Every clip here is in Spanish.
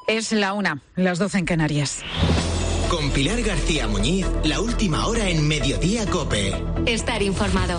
Es la 1, las 12 en Canarias. Con Pilar García Muñiz, la última hora en Mediodía COPE. Estar informado.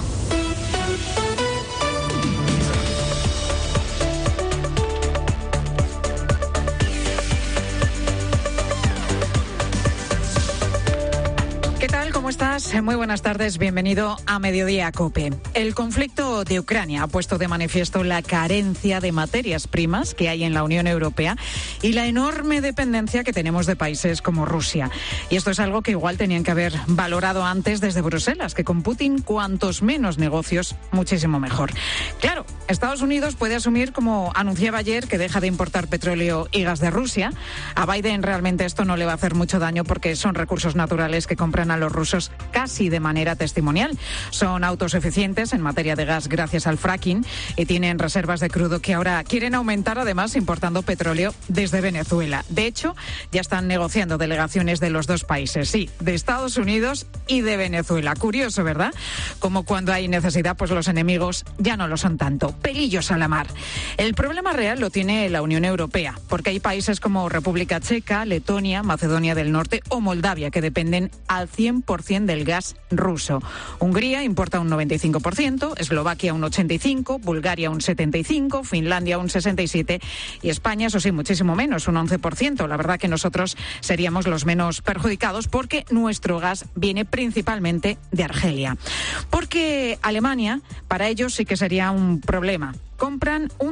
¿Qué tal? ¿Cómo estás? Muy buenas tardes. Bienvenido a Mediodía COPE. El conflicto de Ucrania ha puesto de manifiesto la carencia de materias primas que hay en la Unión Europea y la enorme dependencia que tenemos de países como Rusia. Y esto es algo que igual tenían que haber valorado antes desde Bruselas, que con Putin cuantos menos negocios, muchísimo mejor. Claro, Estados Unidos puede asumir, como anunciaba ayer, que deja de importar petróleo y gas de Rusia. A Biden realmente esto no le va a hacer mucho daño porque son recursos naturales que compran a los rusos casi de manera testimonial. Son autosuficientes en materia de gas gracias al fracking y tienen reservas de crudo que ahora quieren aumentar, además importando petróleo desde Venezuela. De hecho, ya están negociando delegaciones de los dos países, sí, de Estados Unidos y de Venezuela. Curioso, ¿verdad? Como cuando hay necesidad, pues los enemigos ya no lo son tanto. Pelillos a la mar. El problema real lo tiene la Unión Europea, porque hay países como República Checa, Letonia, Macedonia del Norte o Moldavia que dependen al 100% del gas ruso. Hungría importa un 95%, Eslovaquia un 85%, Bulgaria un 75%, Finlandia un 67% y España, eso sí, muchísimo menos, un 11%. La verdad que nosotros seríamos los menos perjudicados porque nuestro gas viene principalmente de Argelia. Porque Alemania, para ellos sí que sería un problema. Compran un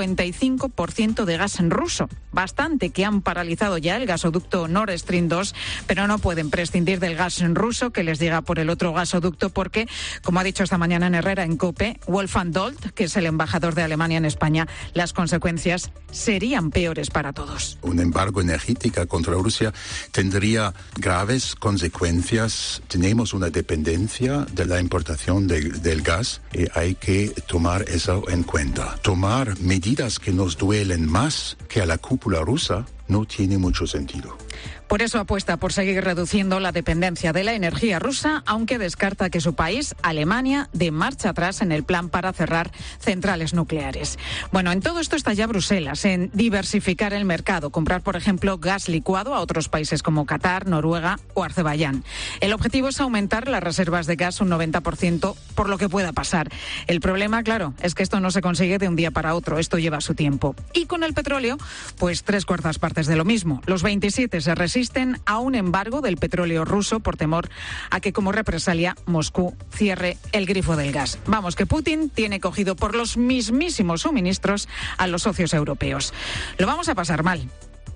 55% de gas en ruso. Bastante que han paralizado ya el gasoducto Nord Stream 2, pero no pueden prescindir del gas en ruso que les llega por el otro gasoducto porque, como ha dicho esta mañana en Herrera en COPE, Wolfgang Dold, que es el embajador de Alemania en España, las consecuencias serían peores para todos. Un embargo energético contra Rusia tendría graves consecuencias. Tenemos una dependencia de la importación del gas y hay que tomar eso en cuenta. Tomar medidas que nos duelen más que a la cúpula rusa no tiene mucho sentido. Por eso apuesta por seguir reduciendo la dependencia de la energía rusa, aunque descarta que su país, Alemania, dé marcha atrás en el plan para cerrar centrales nucleares. Bueno, en todo esto está ya Bruselas, en diversificar el mercado, comprar, por ejemplo, gas licuado a otros países como Qatar, Noruega o Azerbaiyán. El objetivo es aumentar las reservas de gas un 90% por lo que pueda pasar. El problema, claro, es que esto no se consigue de un día para otro, esto lleva su tiempo. Y con el petróleo, pues 3/4 partes de lo mismo. Los 27 se resisten a un embargo del petróleo ruso por temor a que como represalia Moscú cierre el grifo del gas. Vamos, que Putin tiene cogido por los mismísimos suministros a los socios europeos. Lo vamos a pasar mal.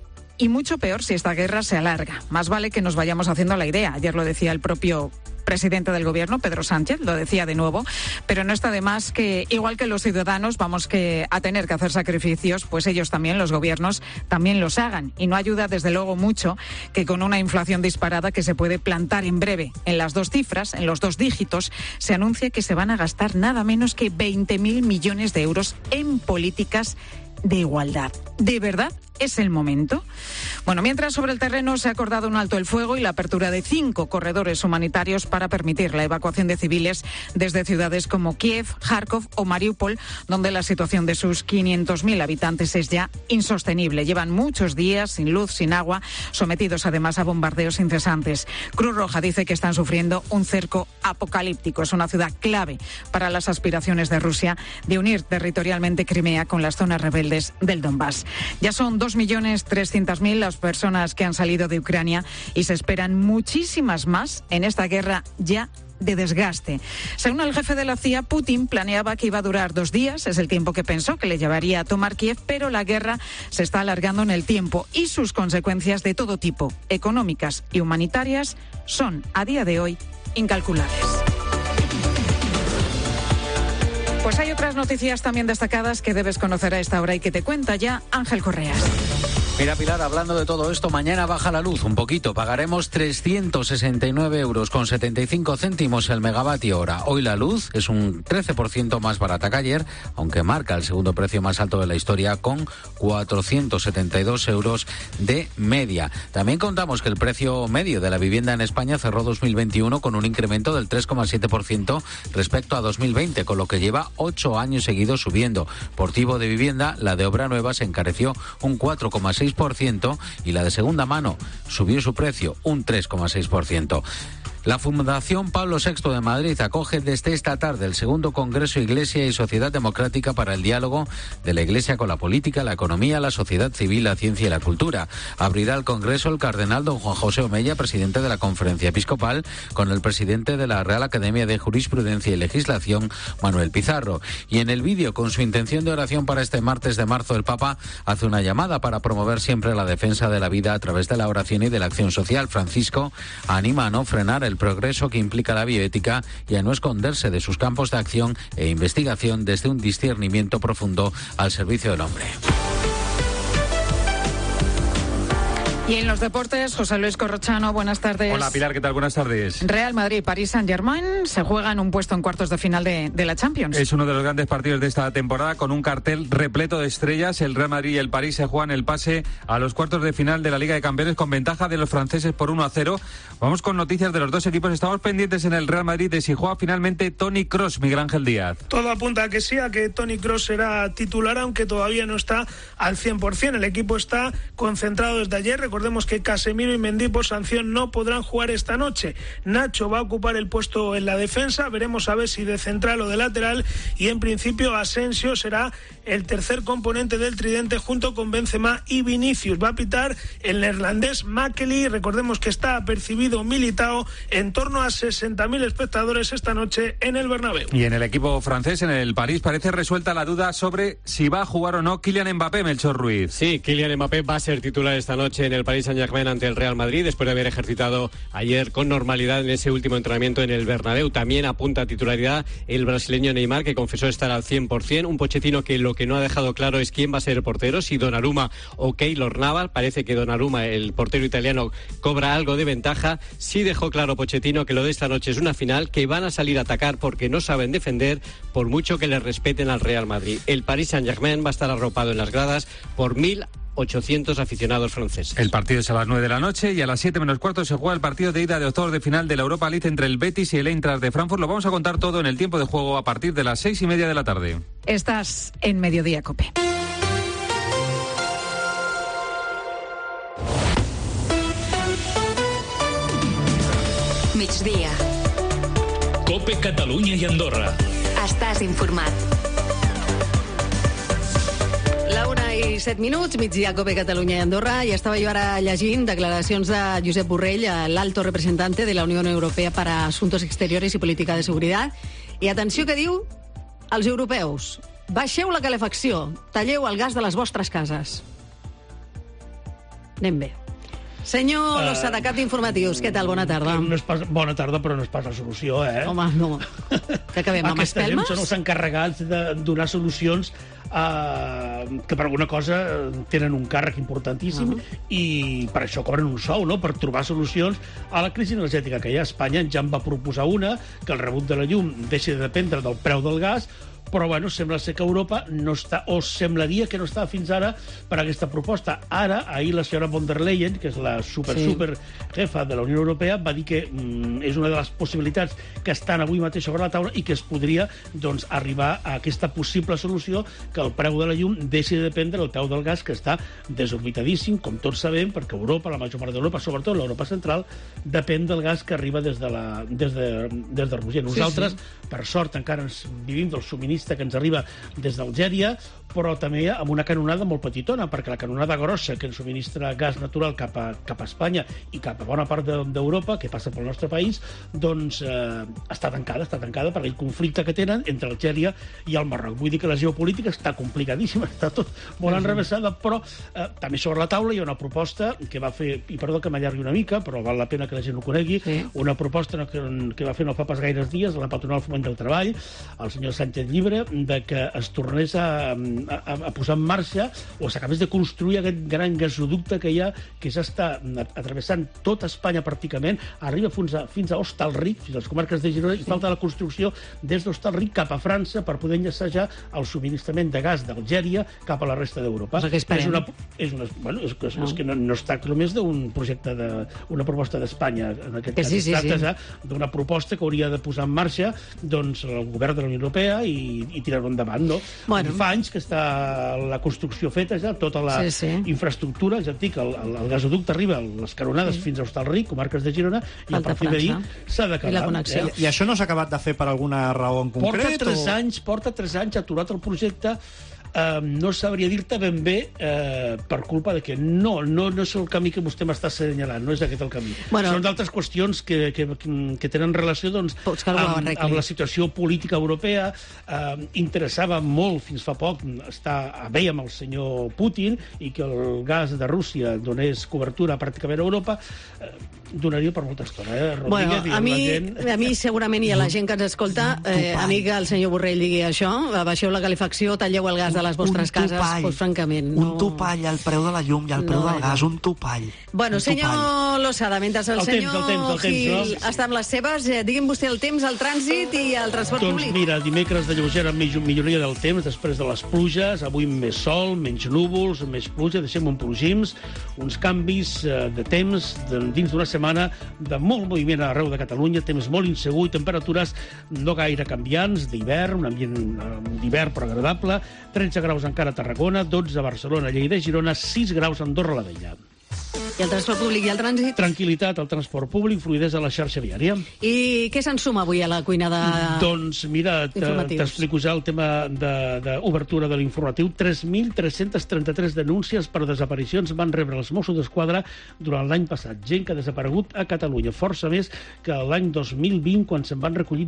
Y mucho peor si esta guerra se alarga. Más vale que nos vayamos haciendo la idea. Ayer lo decía el propio presidente del gobierno, Pedro Sánchez, lo decía de nuevo, pero no está de más que, igual que los ciudadanos, vamos a tener que hacer sacrificios, pues ellos también, los gobiernos, también los hagan. Y no ayuda, desde luego, mucho que con una inflación disparada que se puede plantar en breve en las 2 cifras, en los 2 dígitos, se anuncia que se van a gastar nada menos que 20.000 millones de euros en políticas de igualdad. ¿De verdad es el momento? Bueno, mientras sobre el terreno se ha acordado un alto el fuego y la apertura de 5 corredores humanitarios para permitir la evacuación de civiles desde ciudades como Kiev, Kharkov o Mariupol, donde la situación de sus 500.000 habitantes es ya insostenible. Llevan muchos días sin luz, sin agua, sometidos además a bombardeos incesantes. Cruz Roja dice que están sufriendo un cerco apocalíptico. Es una ciudad clave para las aspiraciones de Rusia de unir territorialmente Crimea con las zonas rebeldes del Donbass. Ya son 2.300.000 las personas que han salido de Ucrania y se esperan muchísimas más en esta guerra ya de desgaste. Según el jefe de la CIA, Putin planeaba que iba a durar 2 días, es el tiempo que pensó que le llevaría a tomar Kiev, pero la guerra se está alargando en el tiempo y sus consecuencias de todo tipo, económicas y humanitarias, son a día de hoy incalculables. Pues hay otras noticias también destacadas que debes conocer a esta hora y que te cuenta ya Ángel Correas. Mira, Pilar, hablando de todo esto, mañana baja la luz un poquito. Pagaremos 369 euros con 75 céntimos el megavatio hora. Hoy la luz es un 13% más barata que ayer, aunque marca el segundo precio más alto de la historia con 472 euros de media. También contamos que el precio medio de la vivienda en España cerró 2021 con un incremento del 3,7% respecto a 2020, con lo que lleva 8 años seguidos subiendo. Por tipo de vivienda, la de obra nueva se encareció un 4,6%, 3,6% y la de segunda mano subió su precio un 3,6%. La Fundación Pablo VI de Madrid acoge desde esta tarde el segundo Congreso Iglesia y Sociedad Democrática para el diálogo de la Iglesia con la política, la economía, la sociedad civil, la ciencia y la cultura. Abrirá el Congreso el cardenal don Juan José Omella, presidente de la Conferencia Episcopal, con el presidente de la Real Academia de Jurisprudencia y Legislación, Manuel Pizarro. Y en el vídeo, con su intención de oración para este martes de marzo, el Papa hace una llamada para promover siempre la defensa de la vida a través de la oración y de la acción social. Francisco anima a no frenar el progreso que implica la bioética y a no esconderse de sus campos de acción e investigación desde un discernimiento profundo al servicio del hombre. Y en los deportes, José Luis Corrochano, buenas tardes. Hola Pilar, ¿qué tal? Buenas tardes. Real Madrid, Paris Saint-Germain se juegan un puesto en cuartos de final de la Champions. Es uno de los grandes partidos de esta temporada con un cartel repleto de estrellas. El Real Madrid y el París se juegan el pase a los cuartos de final de la Liga de Campeones con ventaja de los franceses por 1-0. Vamos con noticias de los dos equipos. Estamos pendientes en el Real Madrid de si juega finalmente Toni Kroos, Miguel Ángel Díaz. Todo apunta a que sí, a que Toni Kroos será titular, aunque todavía no está al 100%. El equipo está concentrado desde ayer. Recordemos que Casemiro y Mendy por sanción no podrán jugar esta noche. Nacho va a ocupar el puesto en la defensa, veremos a ver si de central o de lateral, y en principio Asensio será el tercer componente del tridente junto con Benzema y Vinicius. Va a pitar el neerlandés Makely. Recordemos que está apercibido Militao. En torno a 60.000 espectadores esta noche en el Bernabéu. Y en el equipo francés, en el París, parece resuelta la duda sobre si va a jugar o no Kylian Mbappé, Melchor Ruiz. Sí, Kylian Mbappé va a ser titular esta noche en el Paris Saint-Germain ante el Real Madrid, después de haber ejercitado ayer con normalidad en ese último entrenamiento en el Bernabéu. También apunta a titularidad el brasileño Neymar, que confesó estar al 100%. Un Pochettino que lo que no ha dejado claro es quién va a ser el portero, si Donnarumma o Keylor Navas. Parece que Donnarumma, el portero italiano, cobra algo de ventaja. Sí dejó claro Pochettino que lo de esta noche es una final, que van a salir a atacar porque no saben defender, por mucho que les respeten al Real Madrid. El Paris Saint-Germain va a estar arropado en las gradas por 1.800 aficionados franceses. El partido es a las 9 de la noche y a las 7 menos cuarto se juega el partido de ida de octavos de final de la Europa League entre el Betis y el Eintracht de Frankfurt. Lo vamos a contar todo en el tiempo de juego a partir de las 6:30 de la tarde. Estás en Mediodía COPE. Migdia. COPE Catalunya i Andorra. Estàs informat. La 1:07, migdia COPE Catalunya i Andorra, i estava jo ara llegint declaracions de Josep Borrell, l'alto representante de la Unión Europea para Asuntos Exteriores y Política de Seguridad. I atenció que diu als europeus: baixeu la calefacció, talleu el gas de les vostres cases. Anem bé. Senyor Lozada, cap d'informatius, què tal? Bona tarda. No és pas, bona tarda, però no és pas la solució, eh? Home, no. Que acabem amb espelmes? Aquesta gent són els encarregats de donar solucions que per alguna cosa tenen un càrrec importantíssim i per això cobren un sou, no? Per trobar solucions a la crisi energètica que hi ha a Espanya. Ja en va proposar una, que el rebut de la llum deixi de dependre del preu del gas, però bueno, sembla ser que Europa no està, o semblaria que no està fins ara per aquesta proposta. Ara, ahir la senyora von der Leyen, que és la super jefa de la Unió Europea, va dir que és una de les possibilitats que estan avui mateix sobre la taula i que es podria, doncs, arribar a aquesta possible solució, que el preu de la llum deixi de dependre del preu del gas, que està desorbitadíssim, com tots sabem, perquè Europa, la major part d'Europa, sobretot l'Europa central, depèn del gas que arriba des de Rússia. Nosaltres, per sort, encara vivim del subministre que ens arriba des d'Algèria, però també amb una canonada molt petitona, perquè la canonada grossa que ens subministra gas natural cap a Espanya i cap a bona part d'Europa, que passa pel nostre país, doncs està tancada per el conflicte que tenen entre Algèria i el Marroc. Vull dir que la geopolítica està complicadíssima, està tot molt enrevessada, però també sobre la taula hi ha una proposta que va fer, i perdó que m'allargui una mica, però val la pena que la gent ho conegui, una proposta que va fer no fa pas gaires dies la patronal Foment del Treball, el senyor Sánchez Llibre, de que es tornés a posar en marxa o s'acabés de construir aquest gran gasoducte que hi ha, que s'està atravessant tota Espanya pràcticament, arriba fins a Hostalric, fins a les comarques de Girona, i falta la construcció des d'Hostalric cap a França per poder enllaçar ja el subministrament de gas d'Algèria cap a la resta d'Europa. Doncs què esperem? És que no es tracta només d'un projecte, una proposta d'Espanya, en aquest cas. Es tracta d'una proposta que hauria de posar en marxa, doncs, el govern de la Unió Europea i tirar-ho endavant, no? Bueno. Fa anys que està la construcció feta ja, tota la infraestructura, ja et dic, el gasoducte arriba a les Caronades fins a Hostalric, comarques de Girona, i a partir d'ahí s'ha d'acabar. I la connexió. I això no s'ha acabat de fer per alguna raó en concret? Porta 3 anys aturat el projecte. No sabria dir-te ben bé per culpa de que no és el camí que vostè m'està assenyalant, no és aquest el camí. Són d'altres qüestions que tenen relació amb la situació política europea. Interessava molt fins fa poc veiem el senyor Putin i que el gas de Rússia donés cobertura pràcticament a Europa. Donaria per molta estona, Rodríguez. A mi segurament i a la gent que ens escolta, a mi que el senyor Borrell digui això, baixeu la calefacció, talleu el gas de les vostres cases, doncs francament... Un topall al preu de la llum i al preu del gas, un topall. Bueno, senyor Losada, mentre el senyor Gil està amb les seves, digui'm vostè el temps, el trànsit i el transport públic. Doncs mira, dimecres de lleugera milloria del temps, després de les pluges, avui més sol, menys núvols, més pluja, deixem un plogims, uns canvis de temps dins d'una setmana de molt moviment arreu de Catalunya, temps molt insegur i temperatures no gaire canviants, d'hivern, un ambient d'hivern però agradable, 13 graus encara a Tarragona, 12 a Barcelona, Lleida i Girona, 6 graus a Andorra la Vella. I el transport públic i el trànsit? Tranquil·litat al transport públic, fluidesa a la xarxa viària. I què se'n suma avui a la cuina de... Doncs mira, t'explico ja el tema d'obertura de l'informatiu. 3.333 denúncies per desaparicions van rebre els Mossos d'Esquadra durant l'any passat. Gent que ha desaparegut a Catalunya. Força més que l'any 2020, quan se'n van recollir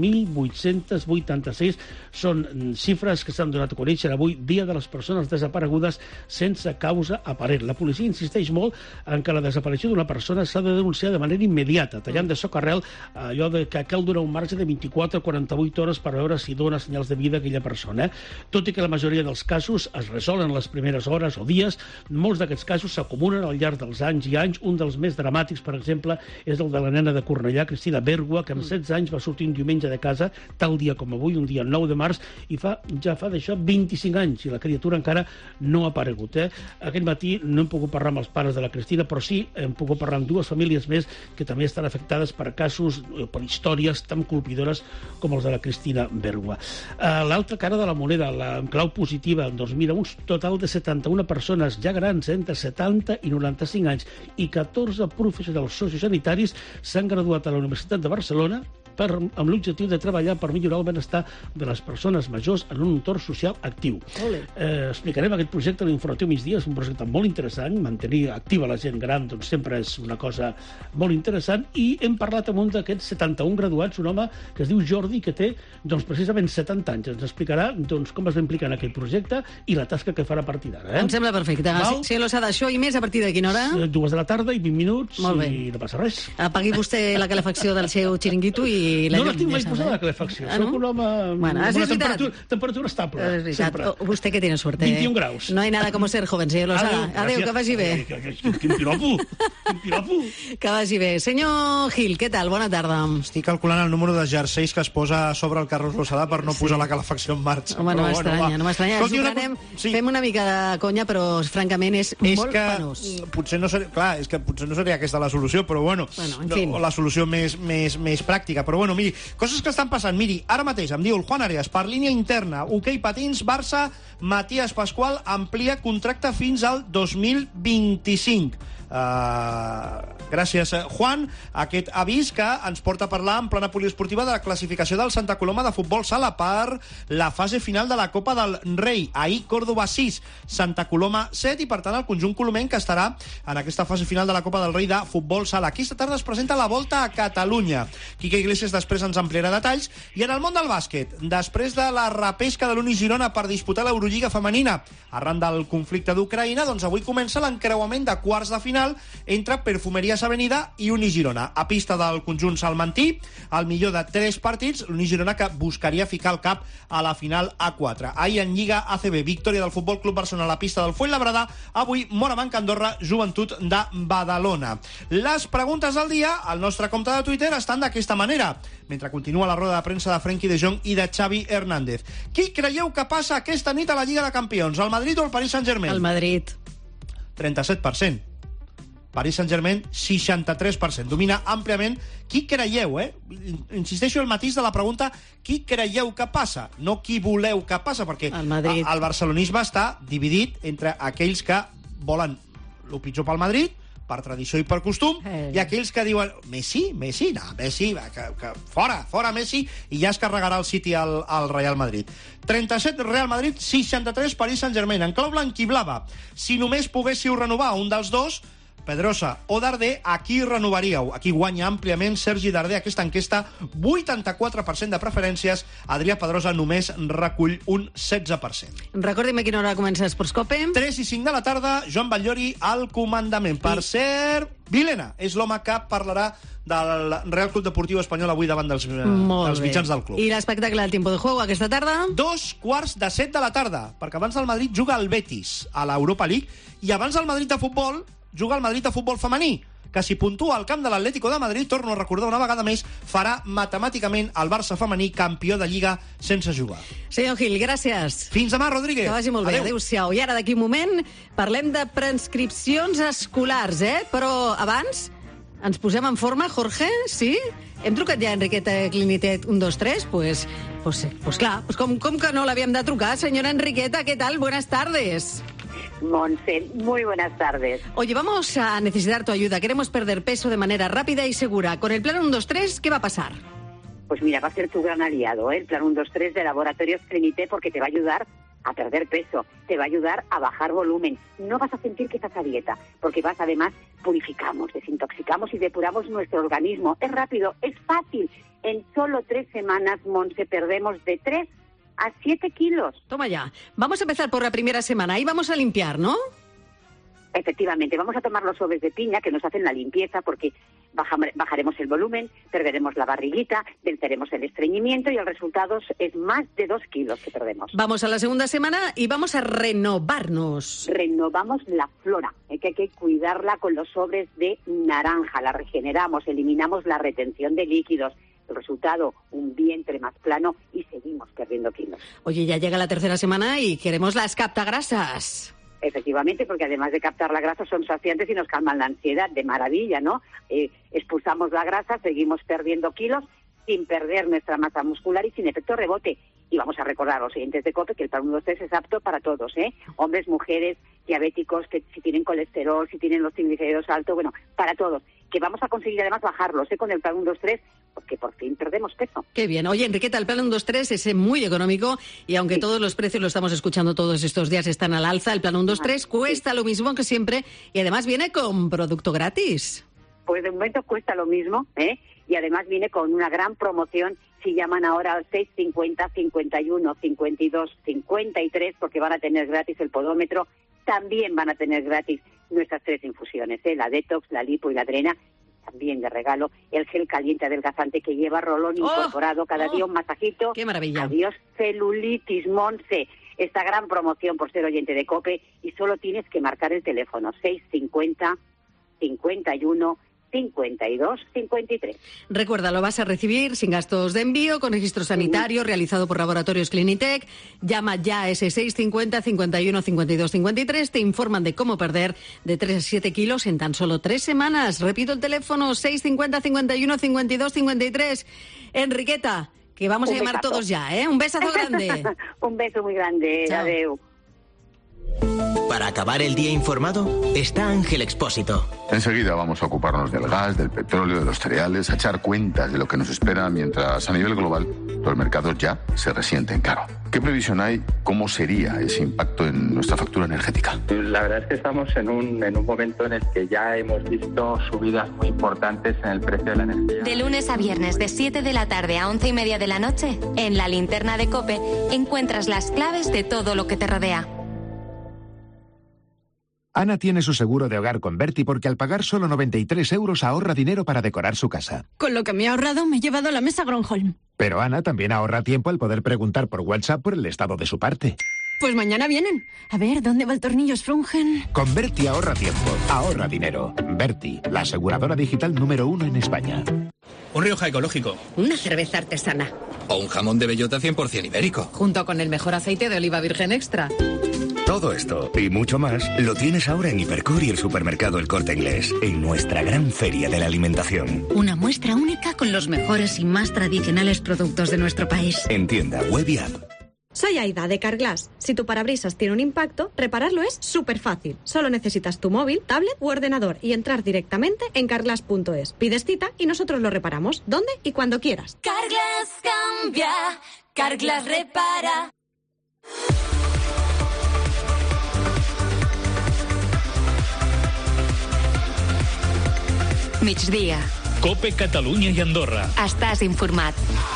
2.886. Són xifres que s'han donat a conèixer avui, Dia de les Persones Desaparegudes sense causa aparent. La policia insisteix molt en què la desaparició d'una persona s'ha de denunciar de manera immediata, tallant de socarrel allò que cal donar un marge de 24 a 48 hores per veure si dona senyals de vida a aquella persona. Tot i que la majoria dels casos es resolen les primeres hores o dies, molts d'aquests casos s'acumulen al llarg dels anys i anys. Un dels més dramàtics, per exemple, és el de la nena de Cornellà, Cristina Bergua, que amb 16 anys va sortir un diumenge de casa, tal dia com avui, un dia 9 de març, i ja fa d'això 25 anys, i la criatura encara no ha aparegut. Aquest matí no hem pogut parlar amb els pares de la Cristina, però sí hem pogut parlar amb 2 famílies més que també estan afectades per casos, per històries tan colpidores com els de la Cristina Bergua. L'altra cara de la moneda, la clau positiva, doncs mira, un total de 71 persones ja grans, entre 70 i 95 anys, i 14 professionals sociosanitaris s'han graduat a la Universitat de Barcelona amb l'objectiu de treballar per millorar el benestar de les persones majors en un entorn social actiu. Explicarem aquest projecte a l'informatiu migdia. És un projecte molt interessant. Mantenir activa la gent gran doncs sempre és una cosa molt interessant, i hem parlat amb un d'aquests 71 graduats, un home que es diu Jordi, que té doncs, precisament 70 anys. Ens explicarà doncs, com es va implicar en aquell projecte i la tasca que farà a partir d'ara. Em sembla perfecte. Si Losada, això i més a partir de quina hora? 2 de la tarda i 20 minuts i no passa res. Apagui vostè la calefacció del seu xiringuito i no la tinc mai posada, la calefacció. Soc un home amb una temperatura estable. Usted que tiene suerte. 21 graus. No hay nada como ser joven, señor Losada. Adéu, que vagi bé. Quin piropo. Que vagi bé. Senyor Gil, què tal? Bona tarda. Estic calculant el número de jerseis que es posa sobre el Carlos Losada per no posar la calefacció en marxa. Home, no m'estranya. Fem una mica de conya, però francament és molt penós. Potser no seria aquesta la solució, però bueno, la solució més pràctica. Però bueno, miri, coses que estan passant. Miri, ara mateix em diu el Juan Arias, per línia interna, hoquei patins, Barça, Matías Pascual amplia contracte fins al 2025. Gràcies, Juan. Aquest avís que ens porta a parlar en plana poliesportiva de la classificació del Santa Coloma de futbol sala per la fase final de la Copa del Rei. Ahir Córdoba 6, Santa Coloma 7, i per tant el conjunt colomenc que estarà en aquesta fase final de la Copa del Rei de futbol sala. Aquesta tarda es presenta la Volta a Catalunya. Quique Iglesias després ens ampliarà detalls. I en el món del bàsquet, després de la repesca de l'Uni Girona per disputar l'Eurolliga femenina arran del conflicte d'Ucraïna, doncs avui comença l'encreuament de quarts de final entre Perfumerías Avenida i Uni Girona. A pista del conjunt salmantí, el millor de 3 partits, l'Uni Girona que buscaria ficar el cap a la final A4. Ahir en Lliga ACB, victòria del Futbol Club Barcelona a la pista del Fuenlabrada. Avui Morabanc Andorra, Joventut de Badalona. Les preguntes del dia al nostre compte de Twitter estan d'aquesta manera, mentre continua la roda de premsa de Frenkie de Jong i de Xavi Hernández. Qui creieu que passa aquesta nit a la Lliga de Campions? El Madrid o el Paris Saint-Germain? El Madrid. 37%. Paris Saint-Germain, 63%. Domina àmpliament. Qui creieu, Insisteixo el matís de la pregunta, qui creieu que passa? No qui voleu que passa, perquè el barcelonisme està dividit entre aquells que volen el pitjor pel Madrid, per tradició i per costum, i aquells que diuen Messi, fora Messi, i ja es carregarà el City al Real Madrid. 37 Real Madrid, 63 Paris Saint-Germain. En clau blanquiblava, si només poguéssiu renovar un dels dos, Pedrosa o Darder, a qui renovaríeu? Aquí guanya àmpliament Sergi Darder aquesta enquesta, 84% de preferències. Adrià Pedrosa només recull un 16%. Recordem a quina hora comença Esports Cope. 3 i 5 de la tarda, Joan Batllori al comandament. Per cert, Vilena és l'home que parlarà del Real Club Deportiu Espanyol avui davant dels mitjans del club. I l'espectacle del Tiempo de Juego aquesta tarda? 7:15 de la tarda, perquè abans del Madrid juga el Betis a l'Europa League i abans del Madrid de futbol juga el Madrid de futbol femení, que si puntua al camp de l'Atlético de Madrid, torno a recordar una vegada més, farà matemàticament el Barça femení campió de Lliga sense jugar. Senyor Gil, gràcies. Fins demà, Rodríguez. Que vagi molt bé. Adéu-siau. I ara, d'aquí un moment, parlem de preinscripcions escolars, Però abans ens posem en forma, Jorge, sí? Hem trucat ja a Enriqueta Clinitet 123? Pues clar, com que no l'havíem de trucar? Senyora Enriqueta, ¿qué tal? Buenas tardes. Monse, muy buenas tardes. Oye, vamos a necesitar tu ayuda. Queremos perder peso de manera rápida y segura. Con el plan 123, ¿qué va a pasar? Pues mira, va a ser tu gran aliado, el plan 123 de Laboratorios Clinité, porque te va a ayudar a perder peso, te va a ayudar a bajar volumen. No vas a sentir que estás a dieta, porque además purificamos, desintoxicamos y depuramos nuestro organismo. Es rápido, es fácil. En solo 3 semanas, Monse, perdemos de 3 a 7 kilos. Toma ya. Vamos a empezar por la primera semana y vamos a limpiar, ¿no? Efectivamente, vamos a tomar los sobres de piña que nos hacen la limpieza porque bajaremos el volumen, perderemos la barriguita, venceremos el estreñimiento y el resultado es más de 2 kilos que perdemos. Vamos a la segunda semana y vamos a renovarnos. Renovamos la flora, que hay que cuidarla con los sobres de naranja, la regeneramos, eliminamos la retención de líquidos. El resultado, un vientre más plano y seguimos perdiendo kilos. Oye, ya llega la tercera semana y queremos las captagrasas. Efectivamente, porque además de captar la grasa son saciantes y nos calman la ansiedad, de maravilla, ¿no? Expulsamos la grasa, seguimos perdiendo kilos sin perder nuestra masa muscular y sin efecto rebote. Y vamos a recordar a los oyentes de COPE que el plan 123 es apto para todos, hombres, mujeres, diabéticos, que si tienen colesterol, si tienen los triglicéridos altos, para todos. Que vamos a conseguir además bajarlos con el plan 123, porque por fin perdemos peso. Qué bien. Oye, Enriqueta, el plan 123 es muy económico y aunque todos los precios, lo estamos escuchando todos estos días, están al alza, el plan 123 cuesta lo mismo que siempre y además viene con producto gratis. Pues de momento cuesta lo mismo, y además viene con una gran promoción. Si llaman ahora al 650 51 52 53, porque van a tener gratis el podómetro, también van a tener gratis nuestras 3 infusiones, la detox, la lipo y la drena, también de regalo el gel caliente adelgazante que lleva rolón incorporado, cada día un masajito. ¡Qué maravilla! Adiós celulitis, Monse. Esta gran promoción por ser oyente de COPE y solo tienes que marcar el teléfono 650 51 52 53. Recuerda, lo vas a recibir sin gastos de envío, con registro sanitario realizado por Laboratorios Clinitec. Llama ya a ese 650 51 52 53. Te informan de cómo perder de 3 a 7 kilos en tan solo 3 semanas. Repito el teléfono, 650 51 52 53. Enriqueta, que vamos a llamar todos ya, Un besazo grande. Un beso muy grande. Chao. Adeu. Para acabar el día informado, está Ángel Expósito. Enseguida vamos a ocuparnos del gas, del petróleo, de los cereales, a echar cuentas de lo que nos espera mientras a nivel global los mercados ya se resienten caro. ¿Qué previsión hay? ¿Cómo sería ese impacto en nuestra factura energética? La verdad es que estamos en un momento en el que ya hemos visto subidas muy importantes en el precio de la energía. De lunes a viernes, de 7 de la tarde a 11:30 de la noche, en la linterna de COPE encuentras las claves de todo lo que te rodea. Ana tiene su seguro de hogar con Berti porque al pagar solo 93 euros ahorra dinero para decorar su casa. Con lo que me he ahorrado me he llevado la mesa Gronholm. Pero Ana también ahorra tiempo al poder preguntar por WhatsApp por el estado de su parte. Pues mañana vienen. A ver, ¿dónde va el tornillo Sprungen? Con Berti ahorra tiempo, ahorra dinero. Berti, la aseguradora digital número 1 en España. Un Rioja ecológico. Una cerveza artesana. O un jamón de bellota 100% ibérico. Junto con el mejor aceite de oliva virgen extra. Todo esto y mucho más lo tienes ahora en Hipercor y el supermercado El Corte Inglés, en nuestra gran feria de la alimentación. Una muestra única con los mejores y más tradicionales productos de nuestro país. En tienda, web y app. Soy Aida, de Carglass. Si tu parabrisas tiene un impacto, repararlo es súper fácil. Solo necesitas tu móvil, tablet u ordenador y entrar directamente en carglass.es. Pides cita y nosotros lo reparamos, donde y cuando quieras. Carglass cambia, Carglass repara. Migdia. Cope Catalunya i Andorra. Estàs informat.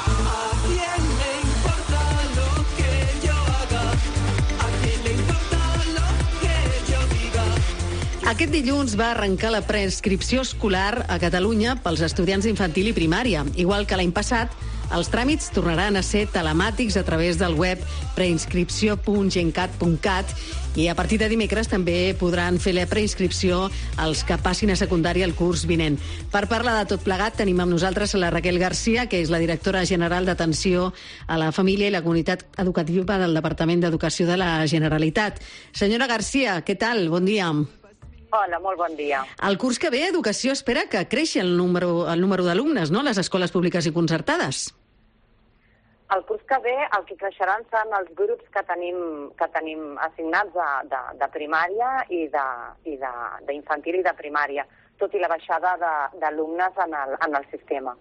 Aquest dilluns va arrencar la preinscripció escolar a Catalunya pels estudiants d'infantil i primària. Igual que l'any passat, els tràmits tornaran a ser telemàtics a través del web preinscripció.gencat.cat i a partir de dimecres també podran fer la preinscripció els que passin a secundària el curs vinent. Per parlar de tot plegat tenim amb nosaltres la Raquel Garcia, que és la directora general d'Atenció a la Família i la Comunitat Educativa del Departament d'Educació de la Generalitat. Senyora Garcia, què tal? Bon dia. Hola, molt bon dia. El curs que ve, Educació espera que creixi el número d'alumnes, no?, a les escoles públiques i concertades. El curs que ve el que creixeran seran els grups que tenim assignats de primària i d'infantil i de primària, tot i la baixada d'alumnes en el sistema.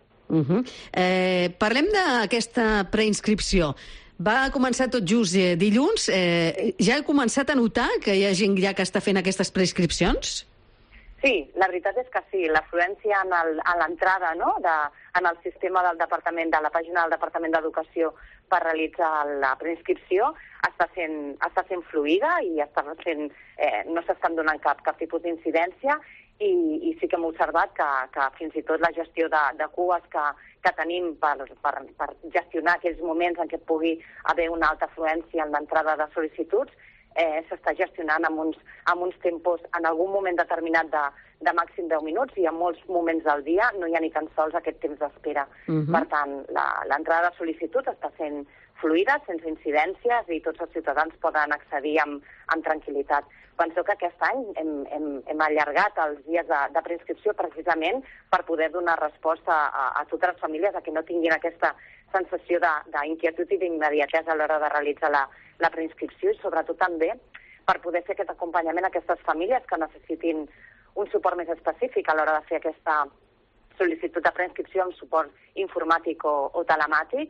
Parlem d'aquesta preinscripció. Va començar tot just dilluns. Ja he començat a notar que hi ha gent ja que està fent aquestes preinscripcions? Sí, la veritat és que sí. L'afluència a l'entrada, no?, en el sistema del departament, de la pàgina del Departament d'Educació per realitzar la preinscripció està sent fluida i no s'estan donant cap tipus d'incidència i sí que hem observat que fins i tot la gestió de cues que tenim per gestionar aquells moments en què pugui haver una alta afluència en l'entrada de sol·licituds s'està gestionant amb uns tempos en algun moment determinat de màxim 10 minuts i en molts moments del dia no hi ha ni tan sols aquest temps d'espera. Per tant, l'entrada de sol·licituds està sent fluida, sense incidències i tots els ciutadans poden accedir amb tranquil·litat. Penso que aquest any hem allargat els dies de preinscripció precisament per poder donar resposta a totes les famílies a que no tinguin aquesta sensació d'inquietud i d'immediatesa a l'hora de realitzar la preinscripció i sobretot també per poder fer aquest acompanyament a aquestes famílies que necessitin un suport més específic a l'hora de fer aquesta sol·licitud de preinscripció amb suport informàtic o telemàtic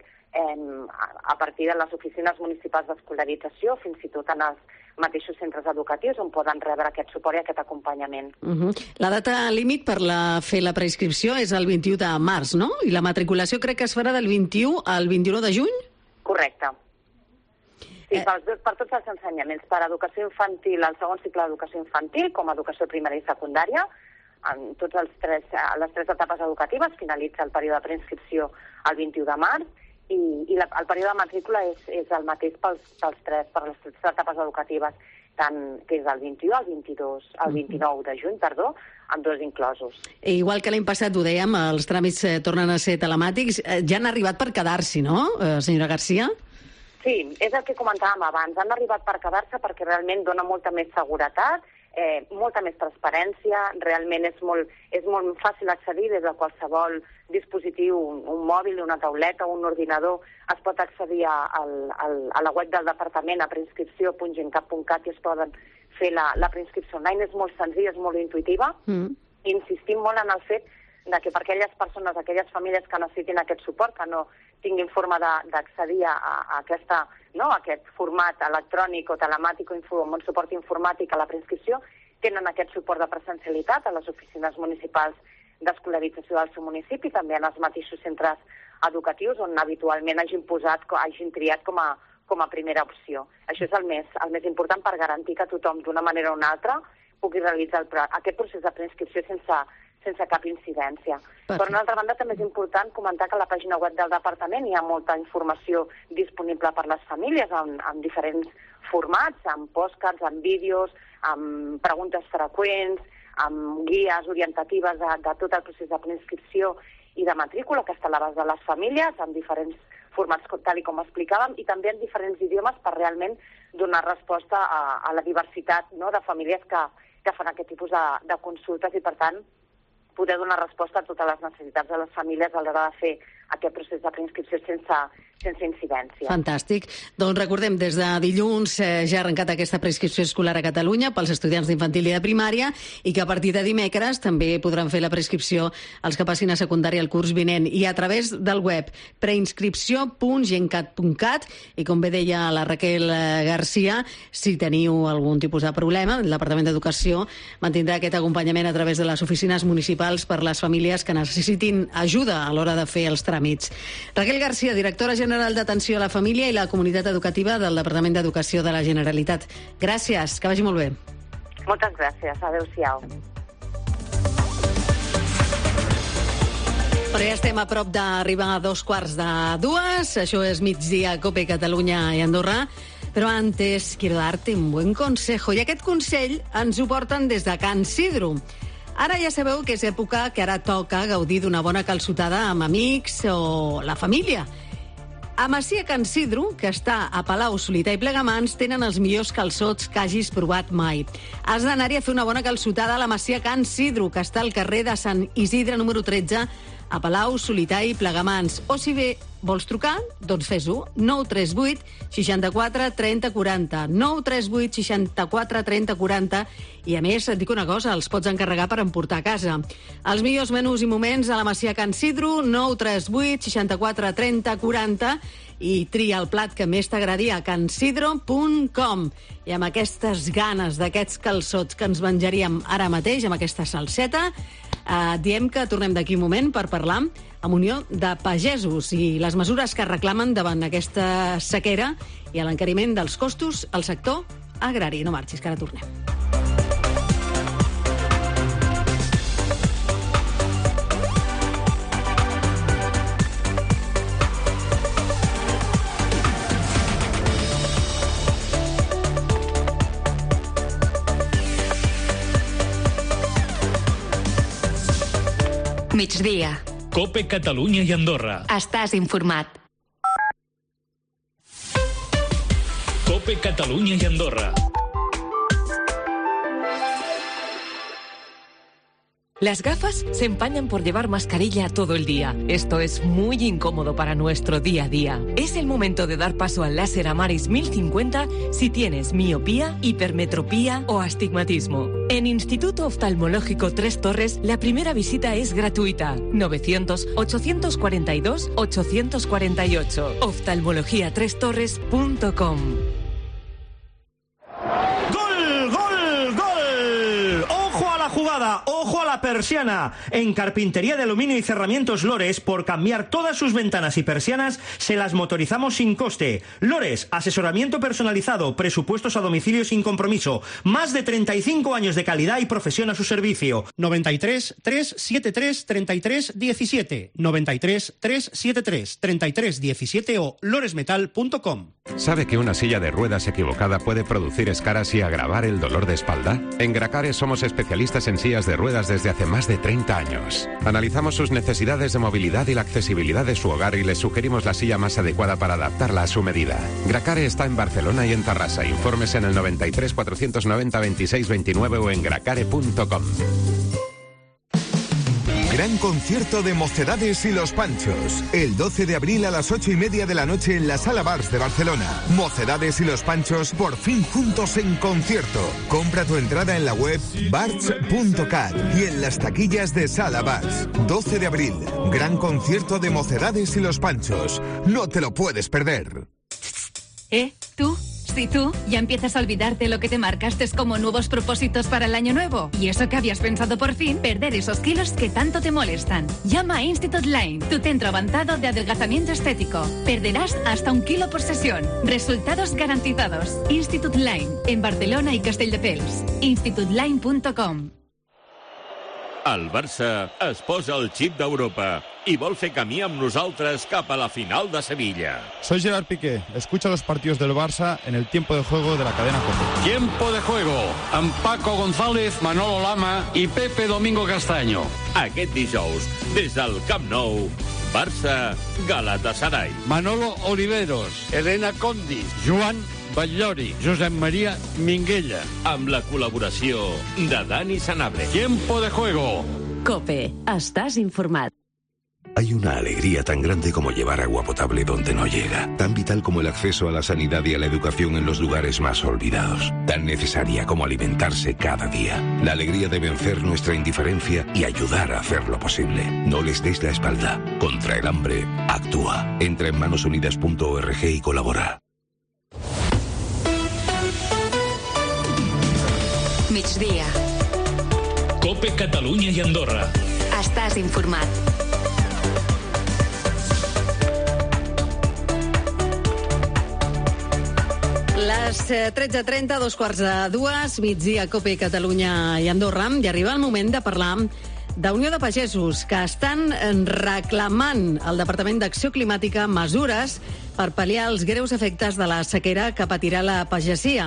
a partir de les oficines municipals d'escolarització, fins i tot en els mateixos centres educatius on poden rebre aquest suport i aquest acompanyament. La data límit per fer la preinscripció és el 21 de març, no? I la matriculació crec que es farà del 21 al 21 de juny? Correcte. Sí, per tots els ensenyaments, per educació infantil, el segon cicle d'educació infantil, com a educació primària i secundària, en les tres etapes educatives finalitza el període de preinscripció el 21 de març i el període de matrícula és el mateix per les tres etapes educatives, tant que és del 21 al 29 de juny, amb dos inclosos. Igual que l'any passat ho dèiem, els tràmits tornen a ser telemàtics. Ja han arribat per quedar-s'hi, no, senyora Garcia? Sí, és el que comentàvem abans. Han arribat per quedar-se perquè realment dona molta més seguretat, molta més transparència, realment és molt fàcil accedir des de qualsevol dispositiu, un mòbil, una tauleta, un ordinador, es pot accedir a la web del departament a preinscripció.gencat.cat i es poden fer la preinscripció online. És molt senzill, és molt intuïtiva i insistim molt en el fet de que per aquelles persones, aquelles famílies que necessitin aquest suport, que no tinguin forma d'accedir a aquest format electrònic o telemàtic o amb un suport informàtic a la preinscripció, tenen aquest suport de presencialitat a les oficines municipals d'escolarització del seu municipi, també en els mateixos centres educatius on habitualment hagin triat com a primera opció. Això és el més important per garantir que tothom, d'una manera o una altra, pugui realitzar aquest procés de preinscripció sense cap incidència. Per una altra banda, també és important comentar que a la pàgina web del departament hi ha molta informació disponible per les famílies en diferents formats, amb postcards, amb vídeos, amb preguntes freqüents, amb guies orientatives de tot el procés de preinscripció i de matrícula que està a l'abast de les famílies, amb diferents formats tal com explicàvem, i també en diferents idiomes per realment donar resposta a la diversitat, no?, de famílies que fan aquest tipus de consultes i, per tant, poder donar resposta a totes les necessitats de les famílies a l'hora de fer aquest procés de preinscripció sense incidència. Fantàstic. Doncs recordem, des de dilluns ja ha arrencat aquesta preinscripció escolar a Catalunya pels estudiants d'infantil i de primària, i que a partir de dimecres també podran fer la preinscripció els que passin a secundària el curs vinent, i a través del web preinscripció.gencat.cat. I com bé deia la Raquel Garcia, si teniu algun tipus de problema, el Departament d'Educació mantindrà aquest acompanyament a través de les oficines municipals per les famílies que necessitin ajuda a l'hora de fer els tràmits. Raquel Garcia, directora general d'Atenció a la Família i la Comunitat Educativa del Departament d'Educació de la Generalitat. Gràcies, que vagi molt bé. Moltes gràcies, adeu-siau. Però ja estem a prop d'arribar a 2:15. Això és Migdia, COPE, Catalunya i Andorra. Però antes quiero darte un buen consejo. I aquest consell ens ho porten des de Can Sidro. Ara ja sabeu que és època que ara toca gaudir d'una bona calçotada amb amics o la família. A Masia Can Sidro, que està a Palau, Solità i Plegamans, tenen els millors calçots que hagis provat mai. Has d'anar-hi a fer una bona calçotada a la Masia Can Sidro, que està al carrer de Sant Isidre, número 13, a Palau, Solità i Plegamans. O si bé vols trucar, doncs fes-ho. 938 64 30 40. 938 64 30 40. I a més, et dic una cosa, els pots encarregar per emportar a casa. Els millors menús i moments a la Masia Can Sidro, 938 64 30 40. I tria el plat que més t'agradi a cansidro.com. I amb aquestes ganes d'aquests calçots que ens menjaríem ara mateix, amb aquesta salseta, diem que tornem d'aquí un moment per parlar amb Unió de Pagesos i les mesures que reclamen davant aquesta sequera i a l'encariment dels costos al sector agrari. No marxis, que ara tornem. Migdia. COPE Catalunya i Andorra. Estàs informat. COPE Catalunya i Andorra. Las gafas se empañan por llevar mascarilla todo el día. Esto es muy incómodo para nuestro día a día. Es el momento de dar paso al láser Amaris 1050 si tienes miopía, hipermetropía o astigmatismo. En Instituto Oftalmológico Tres Torres, la primera visita es gratuita. 900-842-848. oftalmologiatrestorres.com. ¡Ojo a la persiana! En Carpintería de Aluminio y Cerramientos Lores, por cambiar todas sus ventanas y persianas, se las motorizamos sin coste. Lores, asesoramiento personalizado, presupuestos a domicilio sin compromiso, más de 35 años de calidad y profesión a su servicio. 93 373 33 17, 93 373 33 17 o loresmetal.com. ¿Sabe que una silla de ruedas equivocada puede producir escaras y agravar el dolor de espalda? En Gracare somos especialistas en sillas de ruedas desde hace más de 30 años. Analizamos sus necesidades de movilidad y la accesibilidad de su hogar y les sugerimos la silla más adecuada para adaptarla a su medida. Gracare está en Barcelona y en Tarrasa. Informes en el 93 490 26 29 o en gracare.com. Gran concierto de Mocedades y Los Panchos. El 12 de abril a las 8:30 de la noche en la Sala Bars de Barcelona. Mocedades y Los Panchos por fin juntos en concierto. Compra tu entrada en la web bars.cat y en las taquillas de Sala Bars. 12 de abril. Gran concierto de Mocedades y Los Panchos. No te lo puedes perder. ¿Tú? Si tú ya empiezas a olvidarte lo que te marcaste como nuevos propósitos para el año nuevo y eso que habías pensado por fin, perder esos kilos que tanto te molestan. Llama a Institut Line, tu centro avanzado de adelgazamiento estético. Perderás hasta 1 kilo por sesión. Resultados garantizados. Institut Line, en Barcelona y Castelldefels. institutline.com. El Barça es posa el xip d'Europa i vol fer camí amb nosaltres cap a la final de Sevilla. Soy Gerard Piqué. Escucha los partidos del Barça en el tiempo de juego de la cadena COPE. Tiempo de juego amb Paco González, Manolo Lama i Pepe Domingo Castaño. Aquest dijous, des del Camp Nou, Barça, Galatasaray. Manolo Oliveros, Elena Condi, Joan Batllori, Josep María Minguella. Amb la col·laboració de Dani Sanabria. Tiempo de juego. COPE. Estás informado. Hay una alegría tan grande como llevar agua potable donde no llega, tan vital como el acceso a la sanidad y a la educación en los lugares más olvidados, tan necesaria como alimentarse cada día. La alegría de vencer nuestra indiferencia y ayudar a hacerlo posible. No les des la espalda. Contra el hambre, actúa. Entra en manosunidas.org y colabora. Migdia. COPE Catalunya i Andorra. Estàs informat. Les 13:30, 2:45, migdia, COPE, Catalunya i Andorra, i arriba el moment de parlar d'Unió de Pagesos, que estan reclamant al Departament d'Acció Climàtica mesures per pal·liar els greus efectes de la sequera que patirà la pagesia.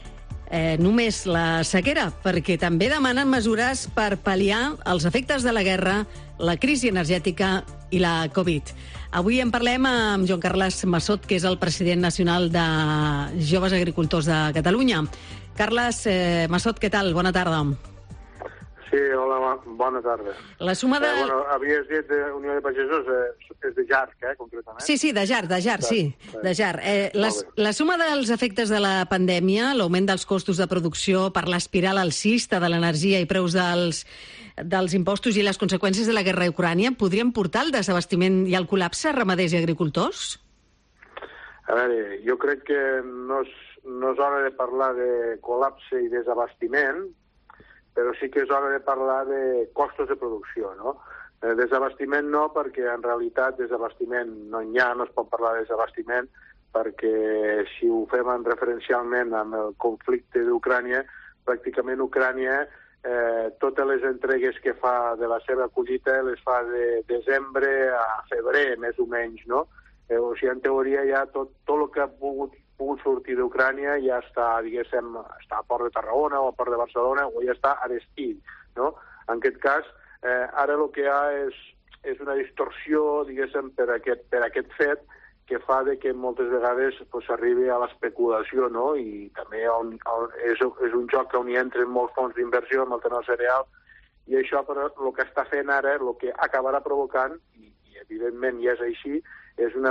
Només la sequera, perquè també demanen mesures per pal·liar els efectes de la guerra, la crisi energètica i la Covid. Avui en parlem amb Joan Carles Massot, que és el president nacional de Joves Agricultors de Catalunya. Carles Massot, què tal? Bona tarda. Sí, hola, bona tarda. La suma de... havies dit de Unió de Pagesos, és de JARC, concretament. Sí, de JARC, sí, de JARC. La suma dels efectes de la pandèmia, l'augment dels costos de producció per l'espiral alcista de l'energia i preus dels impostos i les conseqüències de la guerra a Ucrània podrien portar al desabastiment i al col·lapse ramaders i agricultors? A veure, jo crec que no és hora de parlar de col·lapse i desabastiment, però sí que és hora de parlar de costos de producció, no? Desabastiment no, perquè en realitat desabastiment no hi ha, no es pot parlar de desabastiment, perquè si ho fem referencialment amb el conflicte d'Ucrània, pràcticament Ucrània totes les entregues que fa de la seva collita les fa de desembre a febrer, més o menys, no? O sigui, en teoria ja tot el que ha pogut sortir d'Ucrània ja està, diguéssim, està a Port de Tarragona o a Port de Barcelona o ja està a destí, no? En aquest cas, ara el que hi ha és una distorsió, diguéssim, per aquest fet que fa que moltes vegades s'arribi a l'especulació, no? I també és un joc on hi entren molts fons d'inversió amb el tema cereal, i això, però, el que està fent ara, el que acabarà provocant, i evidentment ja és així, és una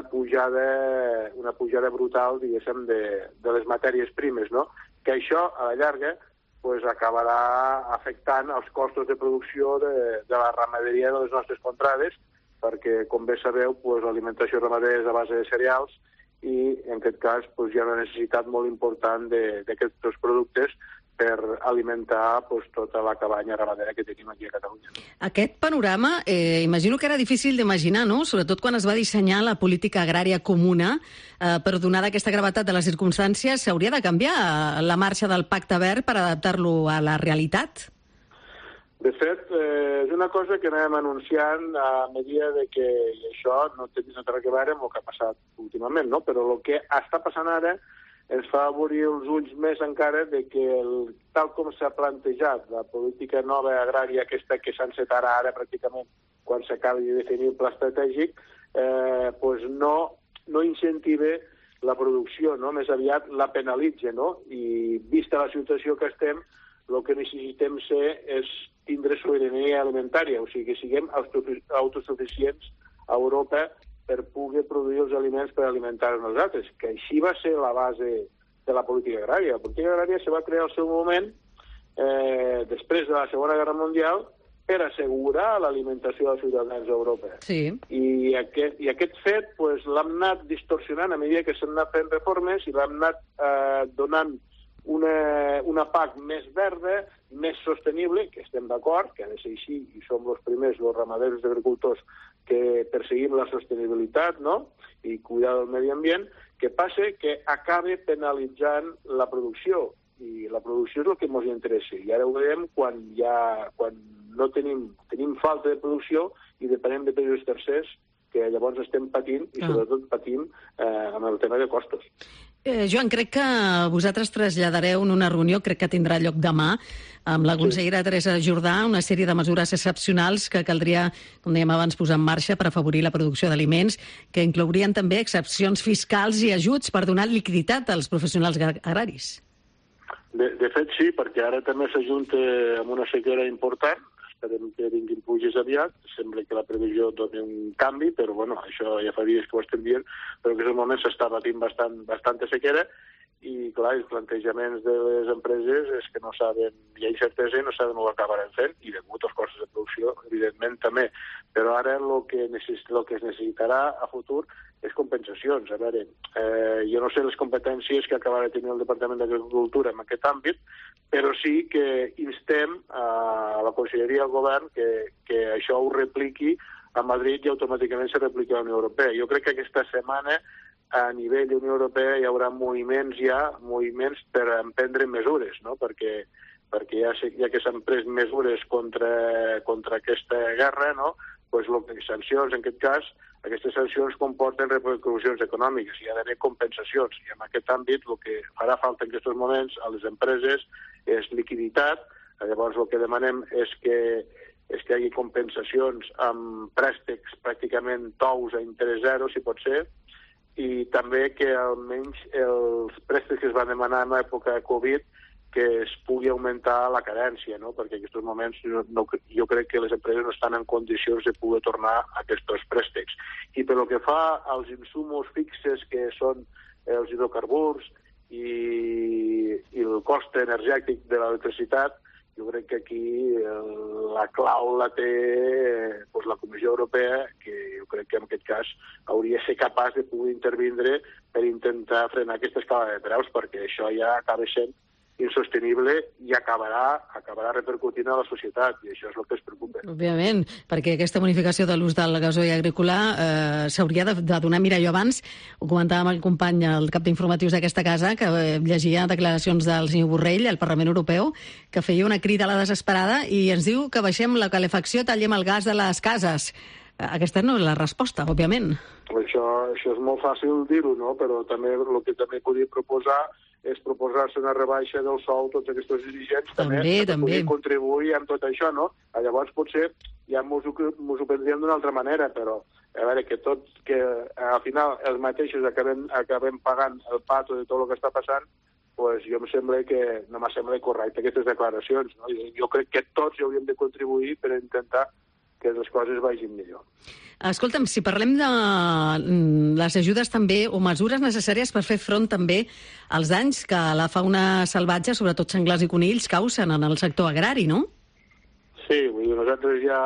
pujada brutal, diguéssim, de les matèries primes, no? Que això, a la llarga, acabarà afectant els costos de producció de la ramaderia de les nostres contrades, perquè, com bé sabeu, l'alimentació ramadera és a base de cereals i, en aquest cas, hi ha una necessitat molt important d'aquests productes per alimentar tota la cabanya ramadera que tenim aquí a Catalunya. Aquest panorama, imagino que era difícil d'imaginar, no? Sobretot quan es va dissenyar la política agrària comuna, però donada aquesta gravetat de les circumstàncies, s'hauria de canviar la marxa del Pacte Verd per adaptar-lo a la realitat? De fet, és una cosa que anem anunciant a mesura que, i això no té res a veure amb el que ha passat últimament, no? Però el que està passant ara ens fa obrir els ulls més encara que, tal com s'ha plantejat la política nova agrària aquesta que s'ha encetat ara pràcticament quan s'acabi de definir el pla estratègic, no incentiva la producció, no? Més aviat la penalitza, no? I vista la situació que estem, el que necessitem és tindre sobirania alimentària, o sigui que siguem autosuficients a Europa per poder produir els aliments per alimentar nosaltres, que així va ser la base de la política agrària. La política agrària se va crear al seu moment, després de la Segona Guerra Mundial, per assegurar l'alimentació dels ciutadans d'Europa. Sí. I aquest fet l'hem anat distorsionant a mesura que s'han anat fent reformes i l'hem anat donant una PAC més verda, més sostenible, que estem d'acord, que ha de ser així, i som els primers, els ramaders i agricultors, que perseguim la sostenibilitat, no?, i cuidar del medi ambient, que passa que acaba penalitzant la producció, i la producció és el que ens interessa, i ara ho veiem quan no tenim falta de producció i depenem de països tercers, que llavors estem patint, i sobretot patim amb el tema de costos. Joan, crec que vosaltres traslladareu en una reunió, crec que tindrà lloc demà, amb la consellera Teresa Jordà, una sèrie de mesures excepcionals que caldria, com dèiem abans, posar en marxa per afavorir la producció d'aliments, que inclourien també excepcions fiscals i ajuts per donar liquiditat als professionals agraris. De fet, sí, perquè ara també s'ajunta amb una sequera important. Esperem que vinguin pluges aviat. Sembla que la previsió dona un canvi, però bueno, això ja fa dies que ho estem dient, però en aquest moment s'està patint bastanta sequera i, clar, els plantejaments de les empreses és que no saben, hi ha incertesa i no saben ho acabaran fent, i degut als costos de producció, evidentment, també. Però ara el que es necessitarà a futur és compensacions. A veure, jo no sé les competències que acabarà tenint el Departament d'Agricultura en aquest àmbit, però sí que instem a la Conselleria del Govern que això ho repliqui a Madrid i automàticament se repliqui a la Unió Europea. Jo crec que aquesta setmana a nivell de Unió Europea hi haurà moviments per emprendre mesures, no? Perquè ja que s'han pres mesures contra aquesta guerra, no? Pues sancions, en aquest cas, aquestes sancions comporten repercussions econòmiques, hi ha d'haver compensacions, i en aquest àmbit el que farà falta en aquests moments a les empreses és liquiditat. Llavors el que demanem és que hi hagi compensacions amb préstecs pràcticament tous a interès zero, si pot ser, i també que almenys els préstecs que es van demanar en l'època de Covid que es pugui augmentar la cadència, no? Perquè en aquests moments jo crec que les empreses no estan en condicions de poder tornar a aquests préstecs. I pel que fa als insumos fixes, que són els hidrocarburs i el cost energètic de l'electricitat, jo crec que aquí la clau la té la Comissió Europea, que jo crec que en aquest cas hauria de ser capaç de poder intervindre per intentar frenar aquesta escala de preus, perquè això ja acaba sent insostenible i acabarà repercutint a la societat, i això és el que es preocupa. Òbviament, perquè aquesta bonificació de l'ús del gasoil agrícola s'hauria de donar. Mira, jo abans ho comentava amb el company, el cap d'informatius d'aquesta casa, que llegia declaracions del senyor Borrell al Parlament Europeu, que feia una crida a la desesperada i ens diu que baixem la calefacció, tallem el gas de les cases. Aquesta no és la resposta, òbviament. Això és molt fàcil dir-ho, no? Però també el que també podria proposar és proposar-se una rebaixa del sou tots aquests dirigents també poder contribuir amb tot això, no? Llavors potser ja mos ho prendríem d'una altra manera, però a veure, que al final els mateixos acabem pagant el pato de tot el que està passant, pues no me sembla correcte aquestes declaracions, no? Jo crec que tots hi hauríem de contribuir per intentar que les coses vagin millor. Escolta'm, si parlem de les ajudes també, o mesures necessàries per fer front també als danys que la fauna salvatge, sobretot senglars i conills, causen en el sector agrari, no? Sí, nosaltres ja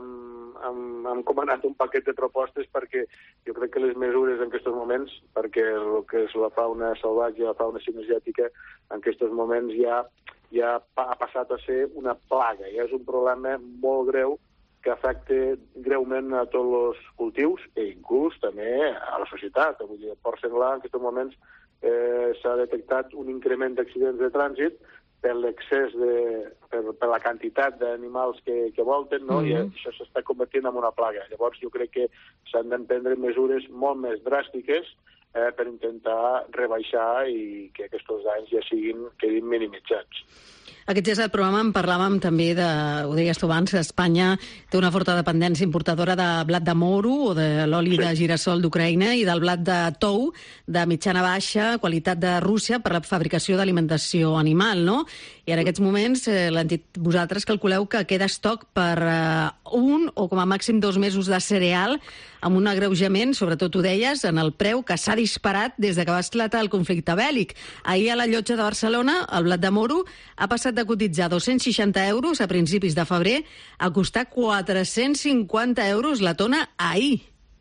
hem comanat un paquet de propostes perquè jo crec que les mesures en aquests moments, perquè el que és la fauna salvatge, la fauna cinegètica, en aquests moments ja ha passat a ser una plaga, ja és un problema molt greu que afecta greument a tots els cultius i inclús també a la societat. Vull dir, el porc senglar en aquests moments s'ha detectat un increment d'accidents de trànsit per l'excés per la quantitat d'animals que volten, no? I això s'està convertint en una plaga. Llavors jo crec que s'han d'emprendre mesures molt més dràstiques per intentar rebaixar i que aquests danys ja quedin minimitzats. Aquest ja és el programa, en parlàvem també ho deies tu abans, Espanya té una forta dependència importadora de blat de moro o de l'oli de girassol d'Ucraïna i del blat de tou de mitjana baixa qualitat de Rússia per la fabricació d'alimentació animal, no? I en aquests moments vosaltres calculeu que queda estoc per un o com a màxim 2 mesos de cereal, amb un agreujament, sobretot ho deies, en el preu que s'ha disparat des que va esclatar el conflicte bèl·lic. Ahir a la Llotja de Barcelona, el blat de moro ha passat de cotitzar 260 euros a principis de febrer a costar 450 euros la tona ahir.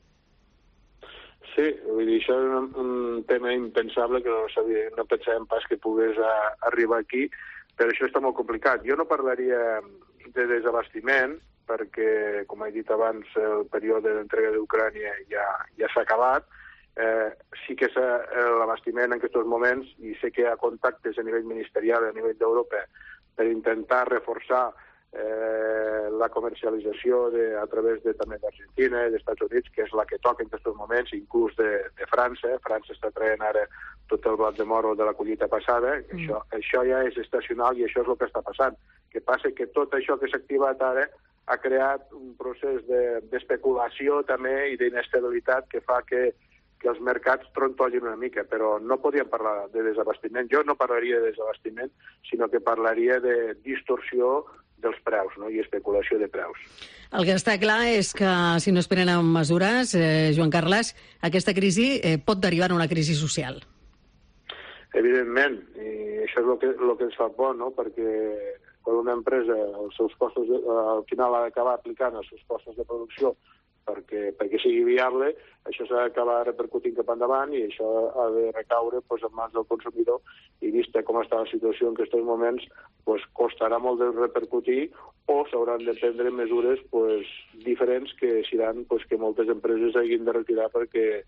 Sí, vull dir, això és un tema impensable que no pensàvem pas que pogués arribar aquí, però això està molt complicat. Jo no parlaria de desabastiment, perquè, com he dit abans, el període d'entrega d'Ucrània ja s'ha acabat. Sí que l'abastiment en aquests moments, i sé que hi ha contactes a nivell ministerial, a nivell d'Europa, per intentar reforçar la comercialització a través també d'Argentina i d'Estats Units, que és la que toca en aquests moments, inclús de França. França està traient ara tot el blat de moro de la collita passada. Això ja és estacional i això és el que està passant. El que passa que tot això que s'ha activat ara ha creat un procés d'especulació també i d'inestabilitat que fa que els mercats trontollin una mica, però no podíem parlar de desabastiment. Jo no parlaria de desabastiment, sinó que parlaria de distorsió dels preus, no? I especulació de preus. El que està clar és que si no es prenen mesures, Joan Carles, aquesta crisi pot derivar en una crisi social. Evidentment, i això és el que ens fa por, no? Perquè quan una empresa els seus costos al final ha d'acabar aplicant els seus costos de producció perquè sigui viable, això s'ha d'acabar repercutint cap endavant i això ha de recaure en mans del consumidor i vista com està la situació en aquests moments, costarà molt de repercutir o s'hauran de prendre mesures diferents que seran que moltes empreses hagin de retirar perquè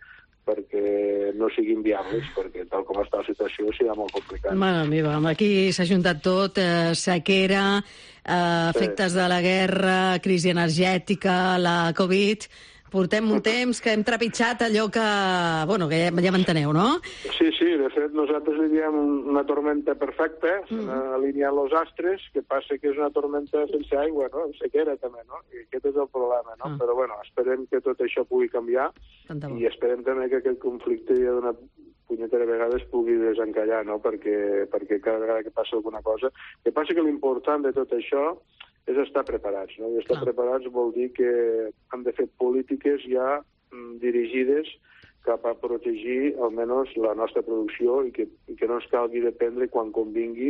no siguin viables, perquè tal com està la situació serà molt complicat. Mare meva, aquí s'ha juntat tot, sequera, efectes de la guerra, crisi energètica, la Covid. Portem un temps que hem trepitjat allò que ja m'enteneu, no? Sí, de fet nosaltres li diem una tormenta perfecta, alineant els astres, que passa que és una tormenta sense aigua, no? Sequera també, no? I aquest és el problema, no? Però esperem que tot això pugui canviar i esperem també que aquest conflicte ja d'una punyetera vegada es pugui desencallar, no? Perquè cada vegada que passa alguna cosa... El que passa que l'important de tot això és estar preparats, no? I estar preparats vol dir que hem de fer polítiques ja dirigides cap a protegir almenys la nostra producció i que no ens calgui dependre quan convingui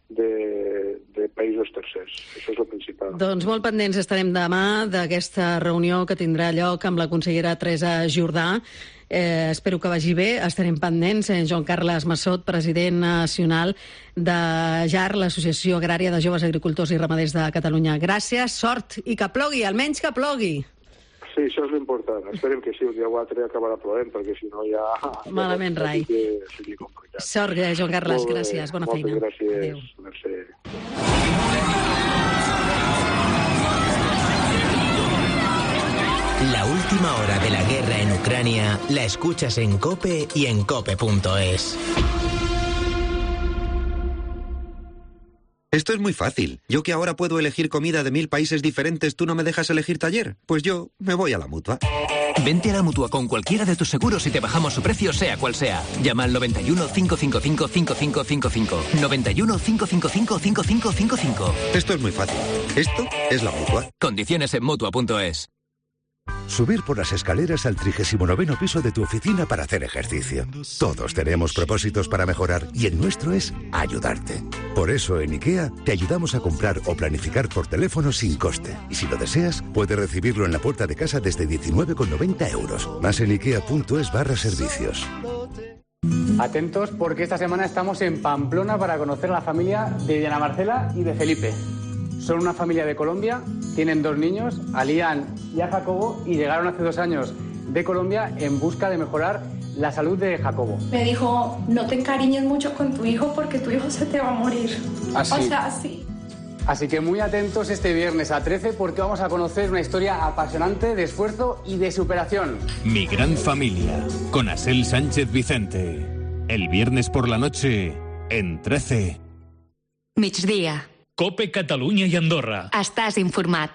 de països tercers. Això és el principal. Doncs molt pendents estarem demà d'aquesta reunió que tindrà lloc amb la consellera Teresa Jordà. Espero que vagi bé. Estarem pendents. Joan Carles Massot, president nacional de JAR, l'Associació Agrària de Joves Agricultors i Ramaders de Catalunya. Gràcies, sort i que plogui, almenys que plogui. Sí, això és l'important. Esperem que sí, el dia 4 acabarà plovent, perquè si no ja... Malament rai. Seria complicat. Sort, Joan Carles, gràcies. Bona feina. Moltes gràcies. Adéu. Merci. La última hora de la guerra en Ucrania la escuchas en COPE y en COPE.es. Esto es muy fácil. Yo que ahora puedo elegir comida de 1000 países diferentes, ¿tú no me dejas elegir taller? Pues yo me voy a la Mutua. Vente a la Mutua con cualquiera de tus seguros y te bajamos su precio sea cual sea. Llama al 91 555 5555. 91 555 5555. Esto es muy fácil. Esto es la Mutua. Condiciones en Mutua.es. Subir por las escaleras al 39º piso de tu oficina para hacer ejercicio. Todos tenemos propósitos para mejorar y el nuestro es ayudarte. Por eso en IKEA te ayudamos a comprar o planificar por teléfono sin coste. Y si lo deseas, puedes recibirlo en la puerta de casa desde 19,90 euros. Más en IKEA.es/servicios. Atentos porque esta semana estamos en Pamplona para conocer a la familia de Diana Marcela y de Felipe. Son una familia de Colombia, tienen 2 niños, a Lian y a Jacobo, y llegaron hace 2 años de Colombia en busca de mejorar la salud de Jacobo. Me dijo, no te encariñes mucho con tu hijo porque tu hijo se te va a morir. ¿Así? O sea, así. Así que muy atentos este viernes a 13 porque vamos a conocer una historia apasionante de esfuerzo y de superación. Mi gran familia, con Asel Sánchez Vicente. El viernes por la noche, en 13. Migdia. COPE Catalunya i Andorra. Estàs informat.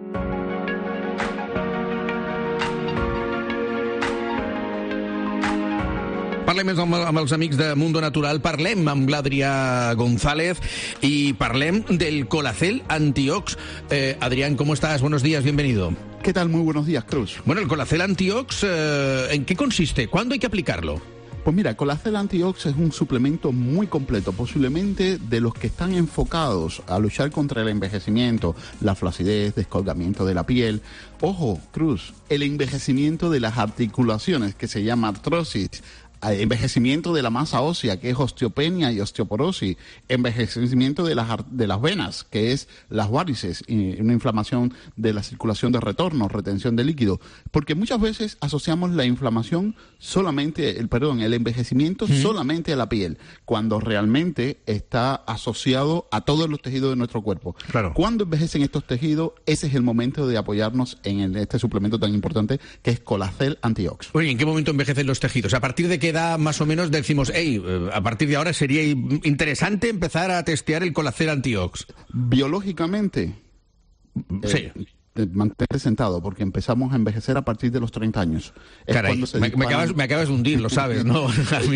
Parlem amb els amics de Mundo Natural, parlem amb l'Adrià González y parlem del Colacel Antiox. Adrián, ¿cómo estás? Buenos días, bienvenido. ¿Qué tal? Muy buenos días, Cruz. Bueno, el Colacel Antiox, ¿en qué consiste? ¿Cuándo hay que aplicarlo? Pues mira, Colacel Antiox es un suplemento muy completo, posiblemente de los que están enfocados a luchar contra el envejecimiento, la flacidez, descolgamiento de la piel. Ojo, Cruz, el envejecimiento de las articulaciones, que se llama artrosis. envejecimiento de la masa ósea, que es osteopenia y osteoporosis, envejecimiento de las venas, que es las varices, y una inflamación de la circulación de retorno, retención de líquido, porque muchas veces asociamos la inflamación el envejecimiento solamente a la piel, cuando realmente está asociado a todos los tejidos de nuestro cuerpo. Claro. Cuando envejecen estos tejidos, ese es el momento de apoyarnos en este suplemento tan importante que es Colacel Antiox. Oye, ¿en qué momento envejecen los tejidos? ¿A partir de qué edad más o menos decimos, a partir de ahora sería interesante empezar a testear el Colacel Antiox? Biológicamente, sí. Mantente sentado, porque empezamos a envejecer a partir de los 30 años. Caray, me acabas de hundir, lo sabes, ¿no?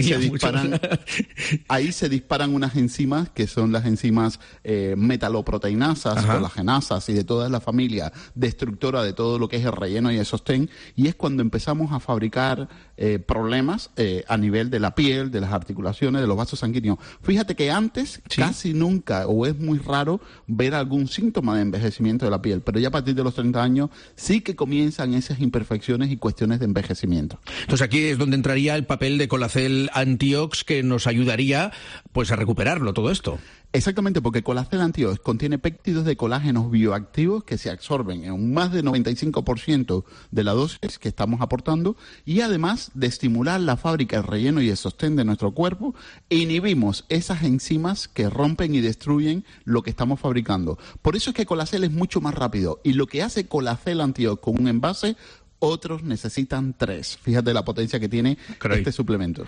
Ahí se disparan unas enzimas que son las enzimas metaloproteinasas, colagenasas y de toda la familia destructora de todo lo que es el relleno y el sostén, y es cuando empezamos a fabricar problemas a nivel de la piel, de las articulaciones, de los vasos sanguíneos. Fíjate que antes casi nunca, o es muy raro, ver algún síntoma de envejecimiento de la piel, pero ya a partir de los 30 años sí que comienzan esas imperfecciones y cuestiones de envejecimiento. Entonces aquí es donde entraría el papel de Colacel Antiox, que nos ayudaría pues a recuperarlo todo esto. Exactamente, porque Colacel Antiox contiene péptidos de colágenos bioactivos que se absorben en un más de 95% de la dosis que estamos aportando, y además de estimular la fábrica, el relleno y el sostén de nuestro cuerpo, inhibimos esas enzimas que rompen y destruyen lo que estamos fabricando. Por eso es que Colacel es mucho más rápido, y lo que hace Colacel Antiox con un envase, otros necesitan 3. Fíjate la potencia que tiene este suplemento.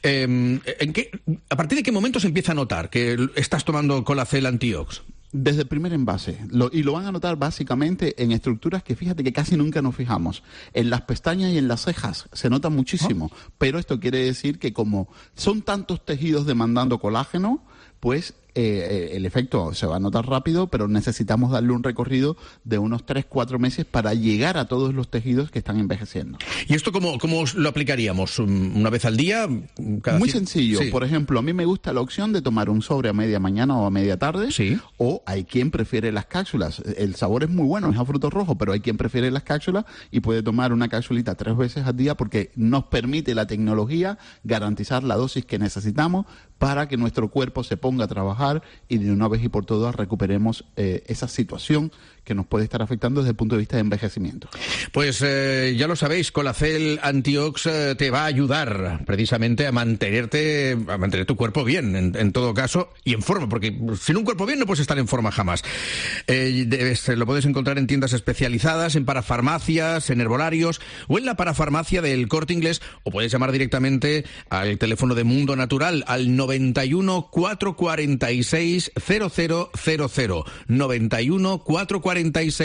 ¿A partir de qué momento se empieza a notar que estás tomando Colacel Antiox? Desde el primer envase, y lo van a notar básicamente en estructuras que fíjate que casi nunca nos fijamos. En las pestañas y en las cejas se nota muchísimo, pero esto quiere decir que como son tantos tejidos demandando colágeno, pues el efecto se va a notar rápido, pero necesitamos darle un recorrido de unos 3-4 meses para llegar a todos los tejidos que están envejeciendo. ¿Y esto cómo lo aplicaríamos? ¿Una vez al día? Muy sencillo. Sí. Por ejemplo, a mí me gusta la opción de tomar un sobre a media mañana o a media tarde. Sí. O hay quien prefiere las cápsulas. El sabor es muy bueno, es a frutos rojos, pero hay quien prefiere las cápsulas y puede tomar una cápsulita 3 veces al día, porque nos permite la tecnología garantizar la dosis que necesitamos para que nuestro cuerpo se ponga a trabajar y de una vez y por todas recuperemos esa situación que nos puede estar afectando desde el punto de vista de envejecimiento. Pues ya lo sabéis, Colacel Antiox te va a ayudar precisamente a mantener tu cuerpo bien, en todo caso, y en forma, porque sin un cuerpo bien no puedes estar en forma jamás. Lo puedes encontrar en tiendas especializadas, en parafarmacias, en herbolarios o en la parafarmacia del Corte Inglés, o puedes llamar directamente al teléfono de Mundo Natural al 91 446 0000, 91 446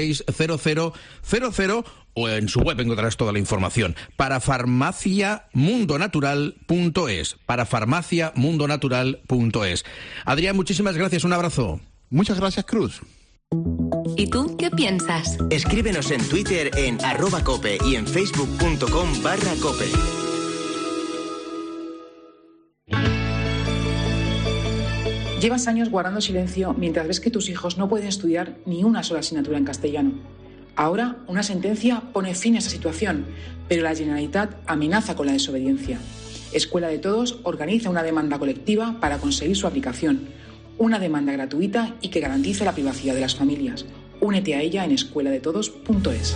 0000, o en su web encontrarás toda la información. Parafarmaciamundonatural.es, parafarmaciamundonatural.es. Adrián, muchísimas gracias, un abrazo. Muchas gracias, Cruz. ¿Y tú qué piensas? Escríbenos en Twitter en @cope y en facebook.com/cope. Llevas años guardando silencio mientras ves que tus hijos no pueden estudiar ni una sola asignatura en castellano. Ahora, una sentencia pone fin a esa situación, pero la Generalitat amenaza con la desobediencia. Escuela de Todos organiza una demanda colectiva para conseguir su aplicación. Una demanda gratuita y que garantice la privacidad de las familias. Únete a ella en escueladetodos.es.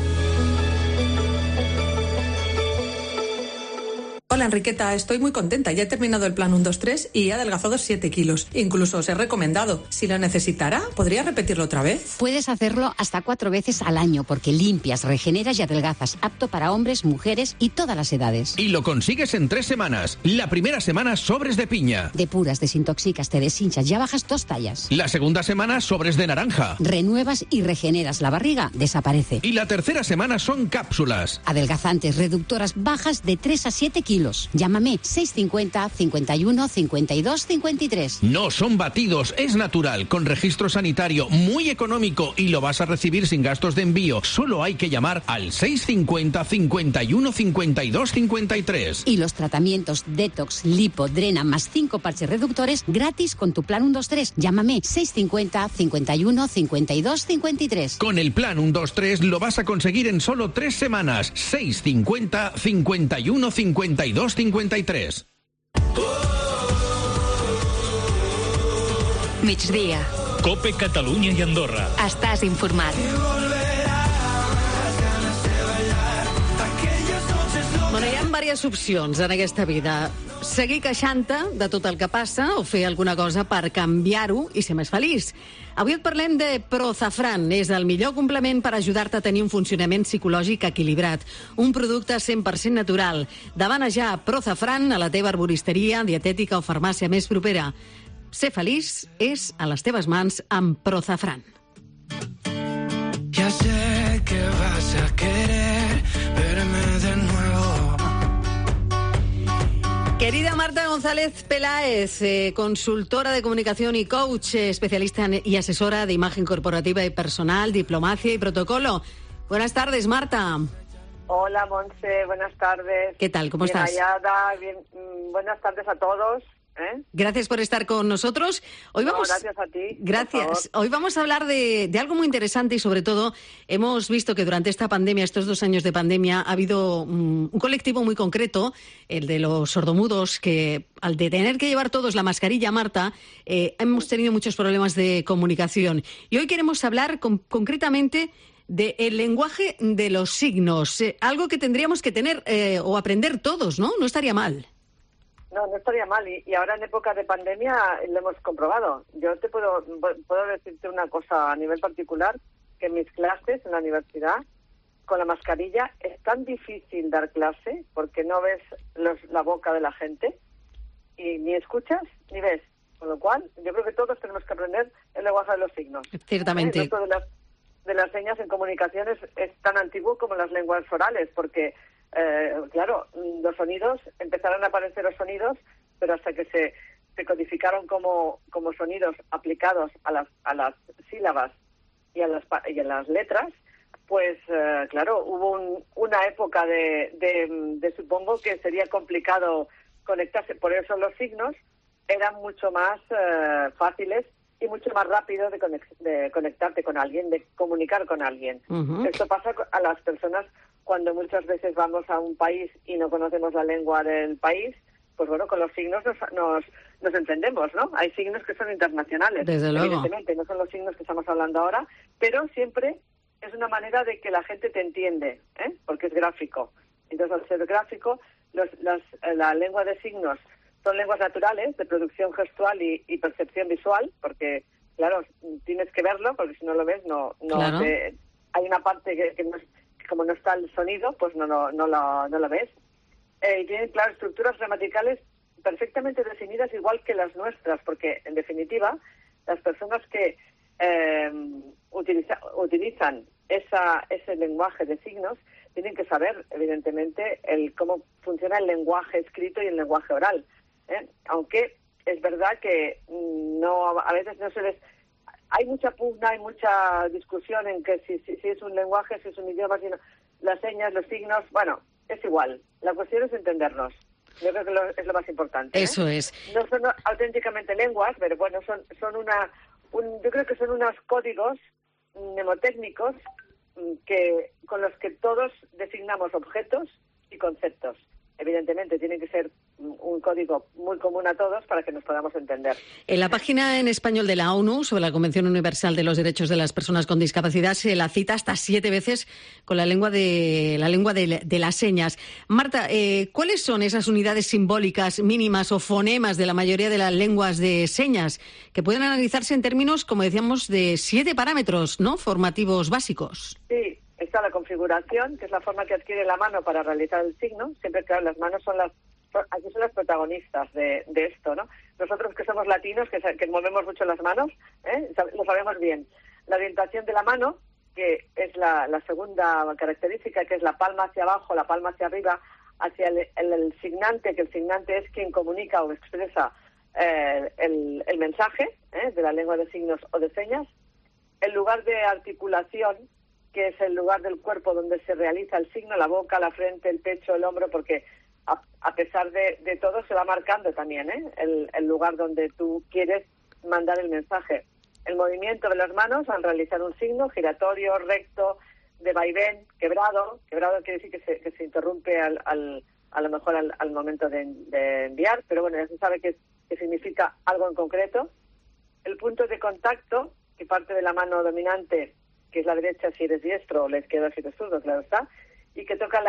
Hola Enriqueta, estoy muy contenta. Ya he terminado el plan 1-2-3 y he adelgazado 7 kilos. Incluso os he recomendado. Si lo necesitara, ¿podría repetirlo otra vez? Puedes hacerlo hasta 4 veces al año porque limpias, regeneras y adelgazas. Apto para hombres, mujeres y todas las edades. Y lo consigues en 3 semanas. La primera semana, sobres de piña. Depuras, desintoxicas, te deshinchas, ya bajas 2 tallas. La segunda semana, sobres de naranja. Renuevas y regeneras. La barriga desaparece. Y la tercera semana son cápsulas. Adelgazantes, reductoras, bajas de 3 a 7 kilos. Llámame 650 51 52 53. No son batidos, es natural, con registro sanitario, muy económico y lo vas a recibir sin gastos de envío. Solo hay que llamar al 650 51 52 53. Y los tratamientos Detox, Lipo, Drena más 5 parches reductores gratis con tu plan 1-2-3. Llámame 650 51 52 53. Con el plan 1-2-3 lo vas a conseguir en solo 3 semanas. 650 51 52 53. Migdia. Cope Catalunya i Andorra. Estàs informat. Bueno, hi ha diverses opcions en aquesta vida. Seguir queixant-te de tot el que passa o fer alguna cosa per canviar-ho i ser més feliç. Avui et parlem de Prozafran. És el millor complement per ajudar-te a tenir un funcionament psicològic equilibrat. Un producte 100% natural. Demana ja Prozafran a la teva arboristeria, dietètica o farmàcia més propera. Ser feliç és a les teves mans amb Prozafran. Ya sé que vas a querer verme de nuevo. Querida Marta González Peláez, consultora de comunicación y coach, especialista y asesora de imagen corporativa y personal, diplomacia y protocolo. Buenas tardes, Marta. Hola, Montse, buenas tardes. ¿Qué tal? ¿Cómo estás? Bien hallada, buenas tardes a todos. Gracias por estar con nosotros. Hoy vamos... gracias a ti. Gracias. Hoy vamos a hablar de algo muy interesante y sobre todo hemos visto que durante esta pandemia, estos 2 años de pandemia, ha habido un colectivo muy concreto, el de los sordomudos, que al de tener que llevar todos la mascarilla, Marta, hemos tenido muchos problemas de comunicación. Y hoy queremos hablar concretamente del lenguaje de los signos, algo que tendríamos que tener o aprender todos, ¿no? No estaría mal. No estaría mal y ahora en época de pandemia lo hemos comprobado. Yo te puedo decirte una cosa a nivel particular, que en mis clases en la universidad con la mascarilla es tan difícil dar clase porque no ves la boca de la gente y ni escuchas ni ves. Con lo cual yo creo que todos tenemos que aprender el lenguaje de los signos. Ciertamente. Esto de las señas en comunicaciones es tan antiguo como las lenguas orales porque... claro, los sonidos, empezaron a aparecer los sonidos, pero hasta que se codificaron como sonidos aplicados a las sílabas y a las letras, pues claro, hubo una época de supongo que sería complicado conectarse. Por eso los signos eran mucho más fáciles y mucho más rápido de conectarte con alguien, de comunicar con alguien. Uh-huh. Esto pasa a las personas cuando muchas veces vamos a un país y no conocemos la lengua del país, pues bueno, con los signos nos entendemos, ¿no? Hay signos que son internacionales. Desde luego. Evidentemente, no son los signos que estamos hablando ahora, pero siempre es una manera de que la gente te entiende, porque es gráfico. Entonces, al ser gráfico, la lengua de signos son lenguas naturales de producción gestual y percepción visual, porque, claro, tienes que verlo, porque si no lo ves, claro. Hay una parte que no es, como no está el sonido, pues no lo ves. Y tienen, claro, estructuras gramaticales perfectamente definidas, igual que las nuestras, porque, en definitiva, las personas que utilizan ese lenguaje de signos tienen que saber, evidentemente, cómo funciona el lenguaje escrito y el lenguaje oral. Aunque es verdad que a veces no se les... Hay mucha pugna, hay mucha discusión en que si es un lenguaje, si es un idioma, si no, las señas, los signos, bueno, es igual. La cuestión es entendernos. Yo creo que es lo más importante. Eso es. No son auténticamente lenguas, pero bueno, yo creo que son unos códigos mnemotécnicos con los que todos designamos objetos y conceptos. Evidentemente, tiene que ser un código muy común a todos para que nos podamos entender. En la página en español de la ONU sobre la Convención Universal de los Derechos de las Personas con Discapacidad se la cita hasta 7 veces con la lengua de las señas. Marta, ¿cuáles son esas unidades simbólicas mínimas o fonemas de la mayoría de las lenguas de señas que pueden analizarse en términos, como decíamos, de 7 parámetros, ¿no?, formativos básicos? Sí. Está la configuración, que es la forma que adquiere la mano para realizar el signo. Siempre, claro, las manos son las protagonistas de esto, ¿no? Nosotros que somos latinos, que movemos mucho las manos, lo sabemos bien. La orientación de la mano, que es la segunda característica, que es la palma hacia abajo, la palma hacia arriba, hacia el signante, que el signante es quien comunica o expresa el mensaje de la lengua de signos o de señas. El lugar de articulación, que es el lugar del cuerpo donde se realiza el signo, la boca, la frente, el pecho, el hombro, porque a pesar de todo se va marcando también el lugar donde tú quieres mandar el mensaje. El movimiento de las manos al realizar un signo, giratorio, recto, de vaivén, quebrado. Quebrado quiere decir que se interrumpe al a lo mejor al momento de enviar, pero bueno, ya se sabe que significa algo en concreto. El punto de contacto, que parte de la mano dominante, que es la derecha si eres diestro, o la izquierda si eres zurdo, claro está, y que toca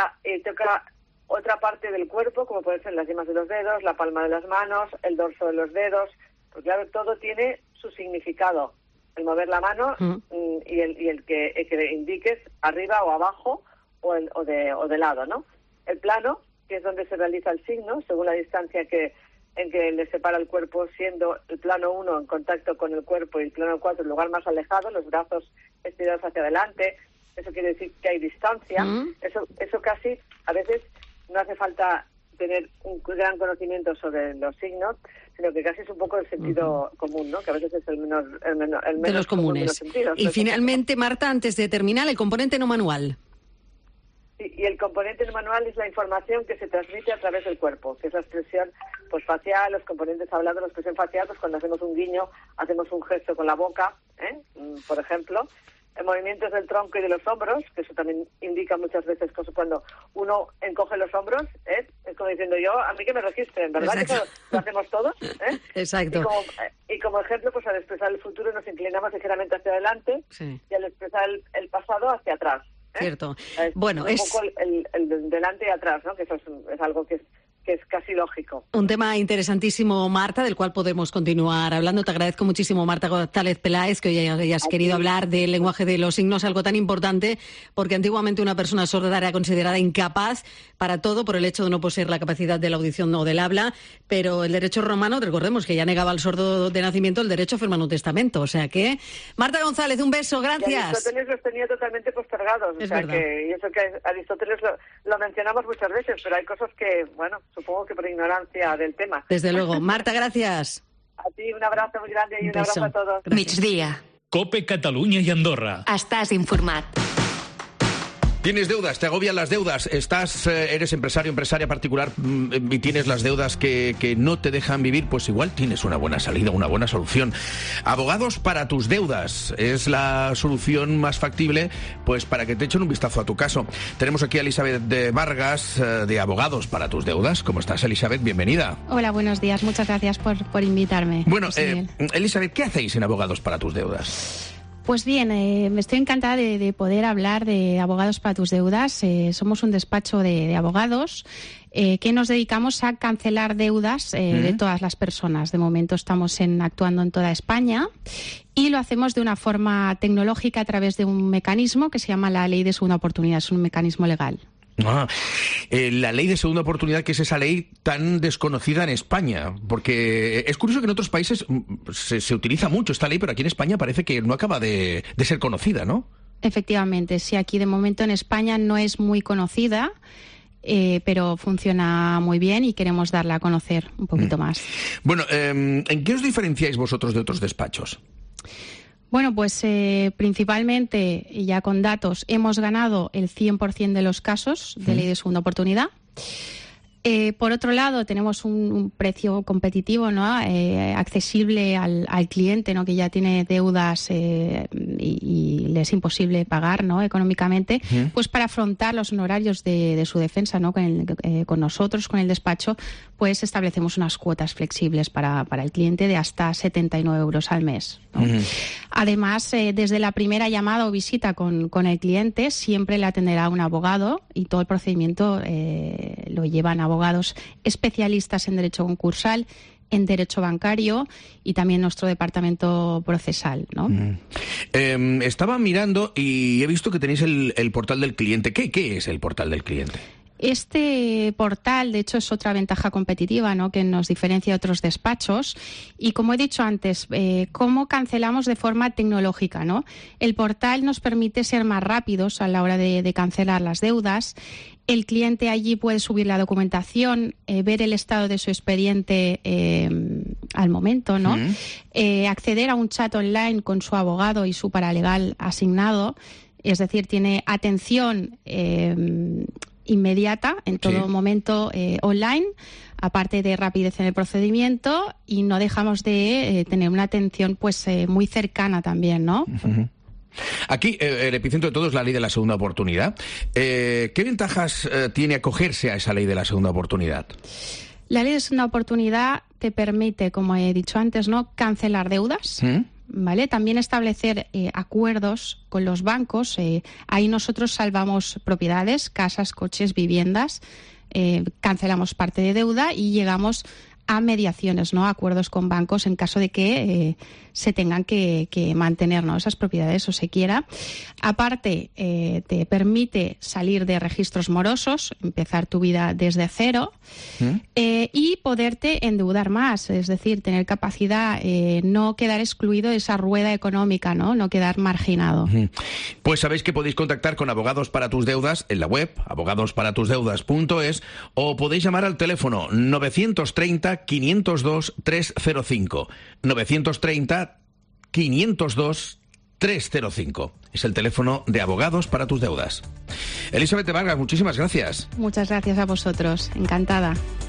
otra parte del cuerpo, como pueden ser las yemas de los dedos, la palma de las manos, el dorso de los dedos, pues claro, todo tiene su significado. El mover la mano y el que indiques arriba o abajo o de lado, ¿no? El plano, que es donde se realiza el signo, según la distancia en que le separa el cuerpo, siendo el plano 1 en contacto con el cuerpo y el plano 4 el lugar más alejado, los brazos estirados hacia adelante. Eso quiere decir que hay distancia. Eso casi, a veces, no hace falta tener un gran conocimiento sobre los signos, sino que casi es un poco el sentido común, ¿no? Que a veces es el menos de los comunes. Sentidos, y finalmente, Marta, antes de terminar, el componente no manual. Sí, y el componente no manual es la información que se transmite a través del cuerpo, que es la expresión pues facial, los componentes hablados, la expresión facial, pues cuando hacemos un guiño, hacemos un gesto con la boca, por ejemplo. Movimientos del tronco y de los hombros, que eso también indica muchas veces cuando uno encoge los hombros, es como diciendo yo, a mí que me registren, ¿verdad? Exacto. Que lo hacemos todos. Exacto. Y como ejemplo, pues al expresar el futuro nos inclinamos ligeramente hacia adelante y al expresar el pasado hacia atrás. Cierto. Bueno, un poco el delante y atrás, ¿no? Que eso es algo que es casi lógico. Un tema interesantísimo, Marta, del cual podemos continuar hablando. Te agradezco muchísimo, Marta González Peláez, que hoy hayas querido hablar del lenguaje de los signos, algo tan importante, porque antiguamente una persona sorda era considerada incapaz para todo por el hecho de no poseer la capacidad de la audición o del habla, pero el derecho romano, recordemos que ya negaba al sordo de nacimiento el derecho a firmar un testamento. O sea que, Marta González, un beso, gracias. Y Aristóteles los tenía totalmente postergados. Es verdad. Y eso que Aristóteles lo mencionamos muchas veces, pero hay cosas que, bueno, supongo que por ignorancia del tema. Desde luego. Marta, gracias. A ti un abrazo muy grande y un abrazo a todos. Migdia. Cope Catalunya i Andorra. Estàs informat. Tienes deudas, te agobian las deudas, eres empresario, empresaria particular y tienes las deudas que no te dejan vivir, pues igual tienes una buena salida, una buena solución. Abogados para tus deudas es la solución más factible, pues para que te echen un vistazo a tu caso. Tenemos aquí a Elizabeth de Vargas, de Abogados para tus deudas. ¿Cómo estás, Elizabeth? Bienvenida. Hola, buenos días. Muchas gracias por invitarme. Bueno, Elizabeth, ¿qué hacéis en Abogados para tus deudas? Pues bien, me estoy encantada de poder hablar de Abogados para tus deudas. Somos un despacho de abogados que nos dedicamos a cancelar deudas de todas las personas. De momento estamos actuando en toda España y lo hacemos de una forma tecnológica a través de un mecanismo que se llama la Ley de Segunda Oportunidad. Es un mecanismo legal. La ley de segunda oportunidad, que es esa ley tan desconocida en España, porque es curioso que en otros países se utiliza mucho esta ley, pero aquí en España parece que no acaba de ser conocida, ¿no? Efectivamente, sí, aquí de momento en España no es muy conocida, pero funciona muy bien y queremos darla a conocer un poquito más. Bueno, ¿en qué os diferenciáis vosotros de otros despachos? Bueno, pues principalmente, ya con datos, hemos ganado el 100% de los casos de ley de segunda oportunidad. Por otro lado, tenemos un precio competitivo, ¿no? Accesible al cliente, ¿no? Que ya tiene deudas y le es imposible pagar, ¿no? Económicamente, pues para afrontar los honorarios de su defensa, ¿no? Con nosotros, con el despacho, pues establecemos unas cuotas flexibles para el cliente de hasta 79 euros al mes, ¿no? Además, desde la primera llamada o visita con el cliente, siempre le atenderá un abogado y todo el procedimiento lo llevan abogados especialistas en derecho concursal, en derecho bancario y también nuestro departamento procesal, ¿no? Estaba mirando y he visto que tenéis el portal del cliente. ¿Qué es el portal del cliente? Este portal, de hecho, es otra ventaja competitiva, ¿no? Que nos diferencia de otros despachos. Y como he dicho antes, ¿cómo cancelamos de forma tecnológica, ¿no? El portal nos permite ser más rápidos a la hora de cancelar las deudas. El cliente allí puede subir la documentación, ver el estado de su expediente al momento, ¿no? Acceder a un chat online con su abogado y su paralegal asignado. Es decir, tiene atención inmediata en todo momento online, aparte de rapidez en el procedimiento, y no dejamos de tener una atención pues muy cercana también, ¿no? Aquí, el epicentro de todo es la ley de la segunda oportunidad. ¿Qué ventajas tiene acogerse a esa ley de la segunda oportunidad? La ley de segunda oportunidad te permite, como he dicho antes, ¿no?, cancelar deudas. ¿Vale? También establecer acuerdos con los bancos. Ahí nosotros salvamos propiedades, casas, coches, viviendas, cancelamos parte de deuda y llegamos a mediaciones, ¿no?, acuerdos con bancos en caso de que se tengan que mantener, ¿no?, esas propiedades o se quiera. Aparte, te permite salir de registros morosos, empezar tu vida desde cero y poderte endeudar más, es decir, tener capacidad, no quedar excluido de esa rueda económica, no quedar marginado. Pues sabéis que podéis contactar con Abogados para tus Deudas en la web abogadosparattusdeudas.es o podéis llamar al teléfono 930 502 305. 930 502 305. Es el teléfono de Abogados para tus Deudas. Elizabeth Vargas, muchísimas gracias. Muchas gracias a vosotros. Encantada.